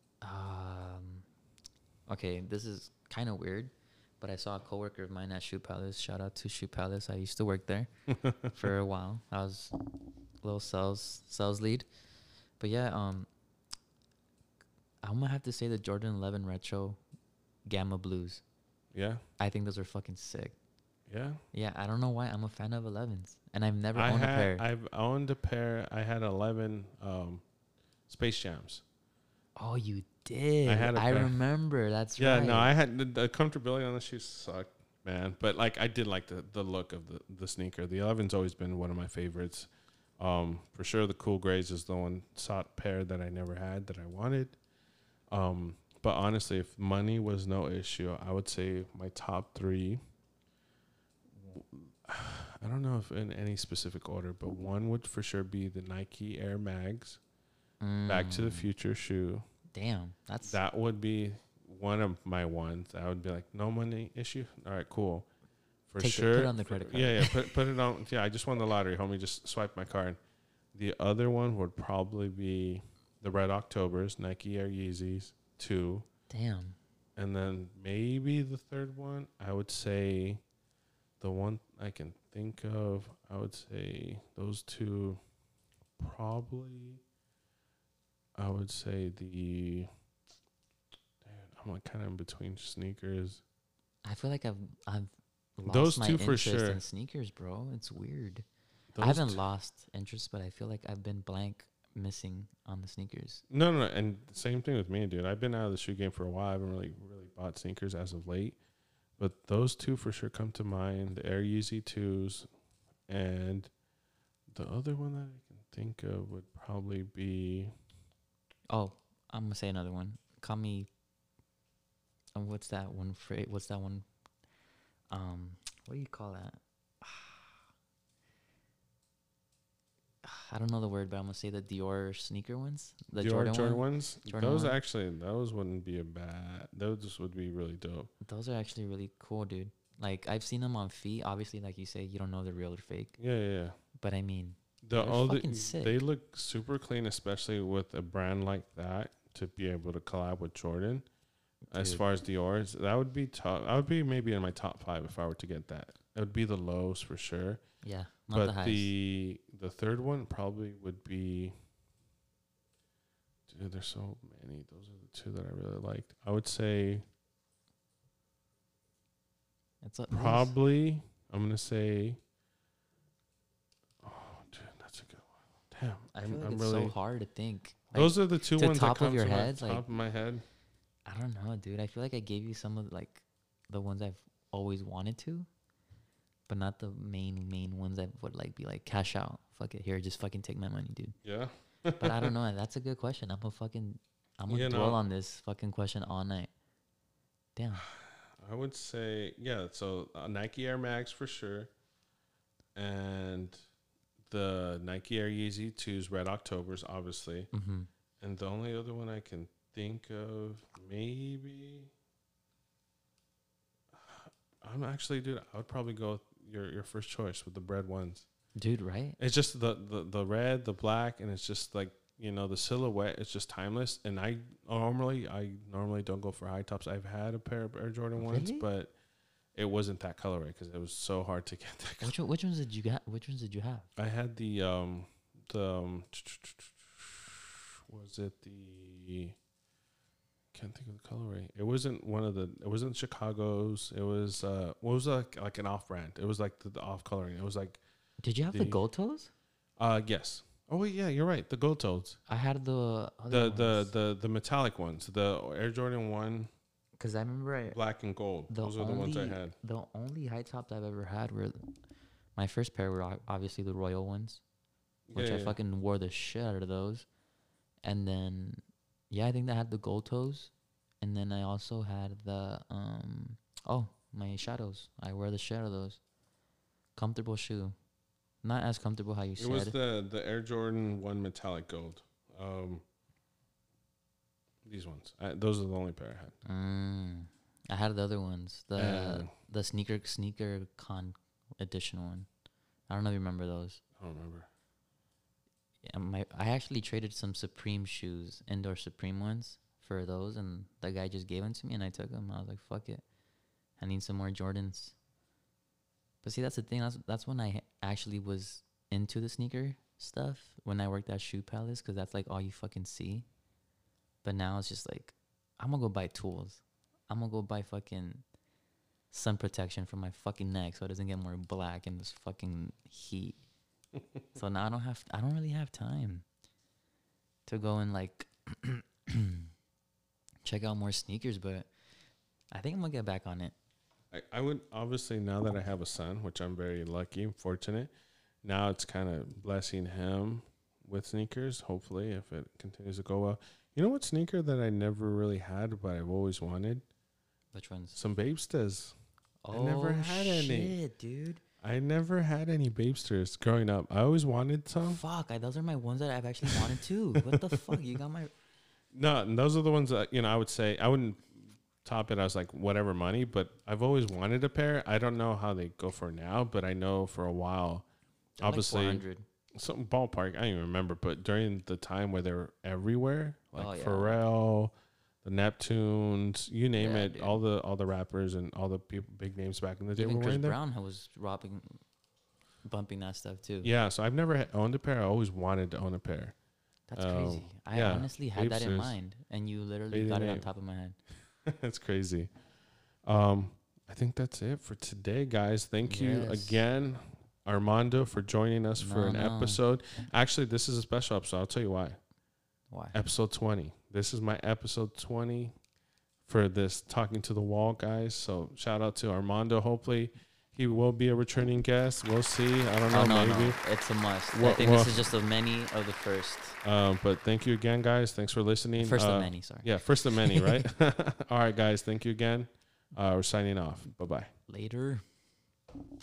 Okay, this is kind of weird, but I saw a coworker of mine at Shoe Palace. Shout out to Shoe Palace. I used to work there for a while. I was a little sales lead, but yeah, I'm gonna have to say the Jordan 11 Retro Gamma Blues. Yeah, I think those are fucking sick. Yeah. Yeah, I don't know why. I'm a fan of 11s, and I've never owned a pair. I've owned a pair. I had 11 Space Jams. Oh, you did? I remember. That's right. Yeah, no, I had the comfortability on the shoes sucked, man. But like, I did like the look of the sneaker. The 11's always been one of my favorites. For sure, the Cool Grays is the one sought pair that I never had that I wanted. But honestly, if money was no issue, I would say my top 3. I don't know if in any specific order, but one would for sure be the Nike Air Mags, Back to the Future shoe. Damn, that would be one of my ones. I would be like, no money issue. All right, cool, for sure. Put it on the credit card. Yeah. Put it on. Yeah, I just won the lottery, homie. Just swipe my card. The other one would probably be the Red Octobers, Nike Air Yeezys 2. Damn. And then maybe the third one, I would say. The one I can think of, I would say those 2 probably. I would say I'm like kind of in between sneakers. I feel like I've lost those my 2 interest for sure in sneakers, bro. It's weird. I haven't lost interest, but I feel like I've been missing on the sneakers. No, and same thing with me, dude. I've been out of the shoe game for a while. I haven't really bought sneakers as of late. But those 2 for sure come to mind, the Air Yeezy 2s. And the other one that I can think of would probably be... Oh, I'm going to say another one. Call me... what's that one? What do you call that? I don't know the word, but I'm going to say the Dior sneaker ones. The Jordan ones? Those wouldn't be those would be really dope. Those are actually really cool, dude. Like, I've seen them on feet. Obviously, like you say, you don't know they're real or fake. Yeah. But I mean, sick. They look super clean, especially with a brand like that, to be able to collab with Jordan. Dude. As far as Dior's, that would be top. I would be maybe in my top 5 if I were to get that. It would be the lows for sure. Yeah, not the highs. The third one probably would be... Dude, there's so many. Those are the 2 that I really liked. I would say... I'm going to say... Oh, dude, that's a good one. Damn. I feel like it's really so hard to think. Like, those are the 2 ones that come to top of my head. I don't know, dude. I feel like I gave you some of the ones I've always wanted to, but not the main ones that would be like cash out. Fuck it, here, just fucking take my money, dude. Yeah. But I don't know. That's a good question. I'm gonna dwell on this fucking question all night. Damn. I would say so Nike Air Max for sure, and the Nike Air Yeezy 2s, Red Octobers, obviously, and the only other one I can think of maybe. I'm actually, dude, I would probably go with your first choice with the bread ones. Dude, right? It's just the red, the black, and it's just like, the silhouette is just timeless. And I normally don't go for high tops. I've had a pair of Air Jordan ones, but it wasn't that colorway because it was so hard to get that color. Which ones did you get? Which ones did you have? I had the Was it the? Can't think of the colorway. It wasn't one of the. It wasn't Chicago's. It was what was like an off brand. It was like the off coloring. It was like. Did you have the gold toes? Yes. Oh wait, yeah, you're right. The gold toes. I had the the metallic ones. The Air Jordan 1. Because I remember black and gold. Those are the ones I had. The only high tops I've ever had were my first pair were obviously the Royal ones, which I fucking wore the shit out of those. And then, I think I had the gold toes, and then I also had the my shadows. I wear the shit out of those. Comfortable shoe, not as comfortable how you said. It was the Air Jordan 1 metallic gold. These ones. Those are the only pair I had. I had the other ones. The sneaker con edition one. I don't know if you remember those. I don't remember. Yeah, I actually traded some Supreme shoes, indoor Supreme ones, for those, and the guy just gave them to me, and I took them. I was like, fuck it. I need some more Jordans. But see, that's the thing. That's when I actually was into the sneaker stuff, when I worked at Shoe Palace, because that's like all you fucking see. But now it's just like, I'm going to go buy tools. I'm going to go buy fucking sun protection for my fucking neck so it doesn't get more black in this fucking heat. So now I don't really have time to go and like check out more sneakers, but I think I'm going to get back on it. I would, obviously, now that I have a son, which I'm very lucky and fortunate, now it's kind of blessing him with sneakers, hopefully, if it continues to go well. You know what sneaker that I never really had, but I've always wanted? Which ones? Some Babestas. Oh, I never had any, dude. I never had any Babesters growing up. I always wanted some. Fuck, those are my ones that I've actually wanted too. What the fuck? You got my... No, and those are the ones that, I would say, I wouldn't top it. I was like, whatever money, but I've always wanted a pair. I don't know how they go for now, but I know for a while, obviously, like some ballpark, I don't even remember, but during the time where they were everywhere, like Pharrell, the Neptunes, you name it, dude. all the rappers and all the people, big names back in the day even were Chris wearing them. Brown was bumping that stuff too. Yeah, so I've never owned a pair. I always wanted to own a pair. That's crazy. I honestly had that in mind, and you literally got it on top of my head. That's crazy. I think that's it for today, guys. Thank you again, Armando, for joining us for an episode. Actually, this is a special episode. I'll tell you why. Why? Episode 20. This is my episode 20 for this Talking to the Wall, guys. So shout out to Armando. Hopefully he will be a returning guest. We'll see. I don't know. Maybe. No. It's a must. I think this is just a many of the first. But thank you again, guys. Thanks for listening. First of many, sorry. Yeah, first of many, right? All right, guys. Thank you again. We're signing off. Bye-bye. Later.